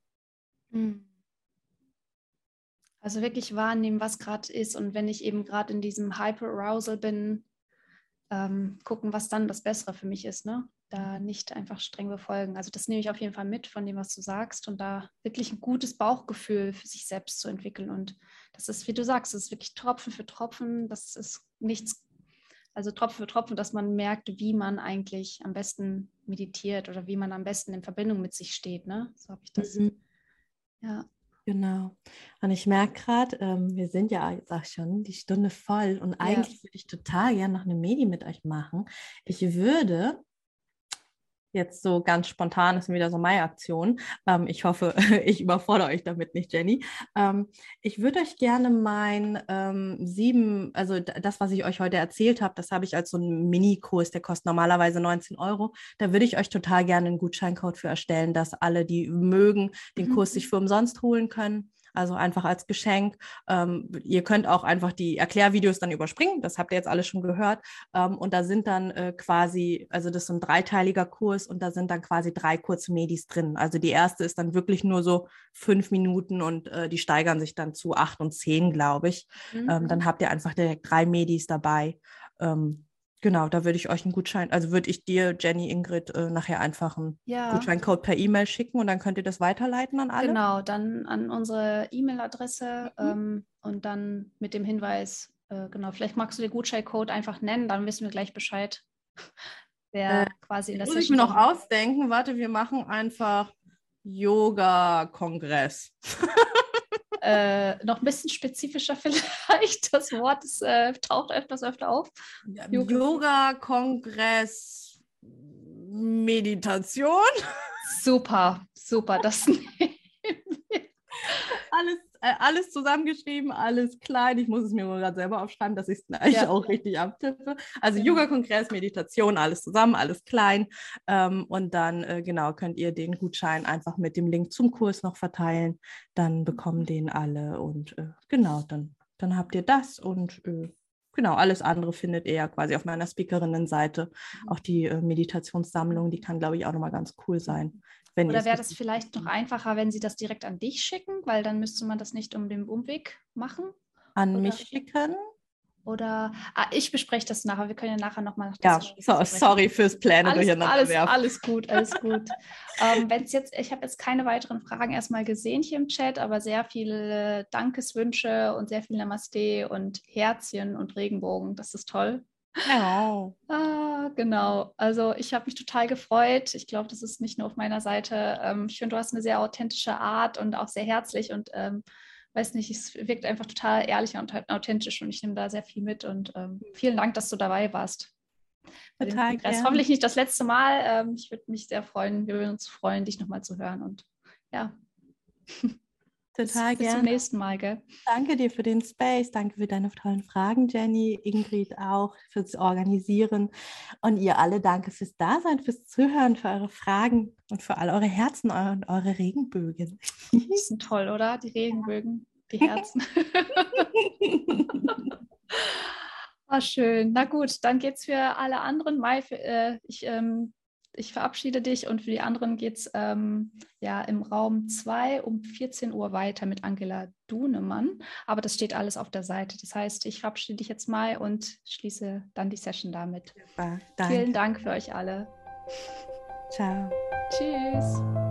Also wirklich wahrnehmen, was gerade ist, und wenn ich eben gerade in diesem Hyperarousal bin, gucken, was dann das Bessere für mich ist, ne? Da nicht einfach streng befolgen. Also das nehme ich auf jeden Fall mit von dem, was du sagst, und da wirklich ein gutes Bauchgefühl für sich selbst zu entwickeln. Und das ist, wie du sagst, das ist wirklich Tropfen für Tropfen. Das ist nichts, also Tropfen für Tropfen, dass man merkt, wie man eigentlich am besten meditiert oder wie man am besten in Verbindung mit sich steht, ne? So habe ich das. Ja. Genau. Und ich merke gerade, wir sind ja jetzt auch schon die Stunde voll und eigentlich würde ich total gerne noch eine Medi mit euch machen. Ich würde jetzt so ganz spontan, ist wieder so meine Aktion. Ich hoffe, ich überfordere euch damit nicht, Jenny. Ich würde euch gerne also das, was ich euch heute erzählt habe, das habe ich als so einen Mini-Kurs, der kostet normalerweise 19 €. Da würde ich euch total gerne einen Gutscheincode für erstellen, dass alle, die mögen, den Kurs sich für umsonst holen können. Also einfach als Geschenk. Ihr könnt auch einfach die Erklärvideos dann überspringen. Das habt ihr jetzt alles schon gehört. Und da sind dann quasi, also das ist ein dreiteiliger Kurs und da sind dann quasi 3 kurze Medis drin. Also die erste ist dann wirklich nur so 5 Minuten und die steigern sich dann zu 8 und 10, glaube ich. Dann habt ihr einfach direkt 3 Medis dabei. Genau, da würde ich euch einen Gutschein, also würde ich dir, Jenny, Ingrid, nachher einfach einen Gutscheincode per E-Mail schicken und dann könnt ihr das weiterleiten an alle. Genau, dann an unsere E-Mail-Adresse und dann mit dem Hinweis, genau, vielleicht magst du den Gutscheincode einfach nennen, dann wissen wir gleich Bescheid, wer quasi in der Muss Session ich mir noch ausdenken, warte, wir machen einfach Yoga-Kongress. noch ein bisschen spezifischer vielleicht, das Wort taucht öfter auf. Yoga-Kongress Meditation. Super, das alles zusammengeschrieben, alles klein. Ich muss es mir gerade selber aufschreiben, dass ich es gleich auch richtig abtippe. Also Yoga-Kongress, Meditation, alles zusammen, alles klein. Und dann, genau, könnt ihr den Gutschein einfach mit dem Link zum Kurs noch verteilen. Dann bekommen den alle und genau, dann habt ihr das und genau, alles andere findet ihr ja quasi auf meiner Speakerinnen-Seite. Auch die Meditationssammlung, die kann, glaube ich, auch nochmal ganz cool sein. Oder wäre das vielleicht noch einfacher, wenn sie das direkt an dich schicken, weil dann müsste man das nicht um den Umweg machen? An mich schicken? Oder ich bespreche das nachher. Wir können ja nachher nochmal sorry fürs Pläne durcheinander werfen. Alles gut. Ich habe jetzt keine weiteren Fragen erstmal gesehen hier im Chat, aber sehr viele Dankeswünsche und sehr viel Namaste und Herzchen und Regenbogen. Das ist toll. Oh. Genau. Also ich habe mich total gefreut. Ich glaube, das ist nicht nur auf meiner Seite. Ich finde, du hast eine sehr authentische Art und auch sehr herzlich und weiß nicht, es wirkt einfach total ehrlich und authentisch und ich nehme da sehr viel mit und vielen Dank, dass du dabei warst. Total gerne. Hoffentlich nicht das letzte Mal. Ich würde mich sehr freuen, wir würden uns freuen, dich nochmal zu hören und ja. Total bis zum nächsten Mal, gell? Danke dir für den Space, danke für deine tollen Fragen, Jenny, Ingrid auch fürs Organisieren und ihr alle danke fürs Dasein, fürs Zuhören, für eure Fragen und für all eure Herzen und eure Regenbögen. Die sind toll, oder? Die Regenbögen, die Herzen. Schön. Na gut, dann geht's für alle anderen. Mai, ich verabschiede dich und für die anderen geht es im Raum 2 um 14 Uhr weiter mit Angela Dunemann. Aber das steht alles auf der Seite. Das heißt, ich verabschiede dich jetzt mal und schließe dann die Session damit. Super, vielen Dank für euch alle. Ciao. Tschüss.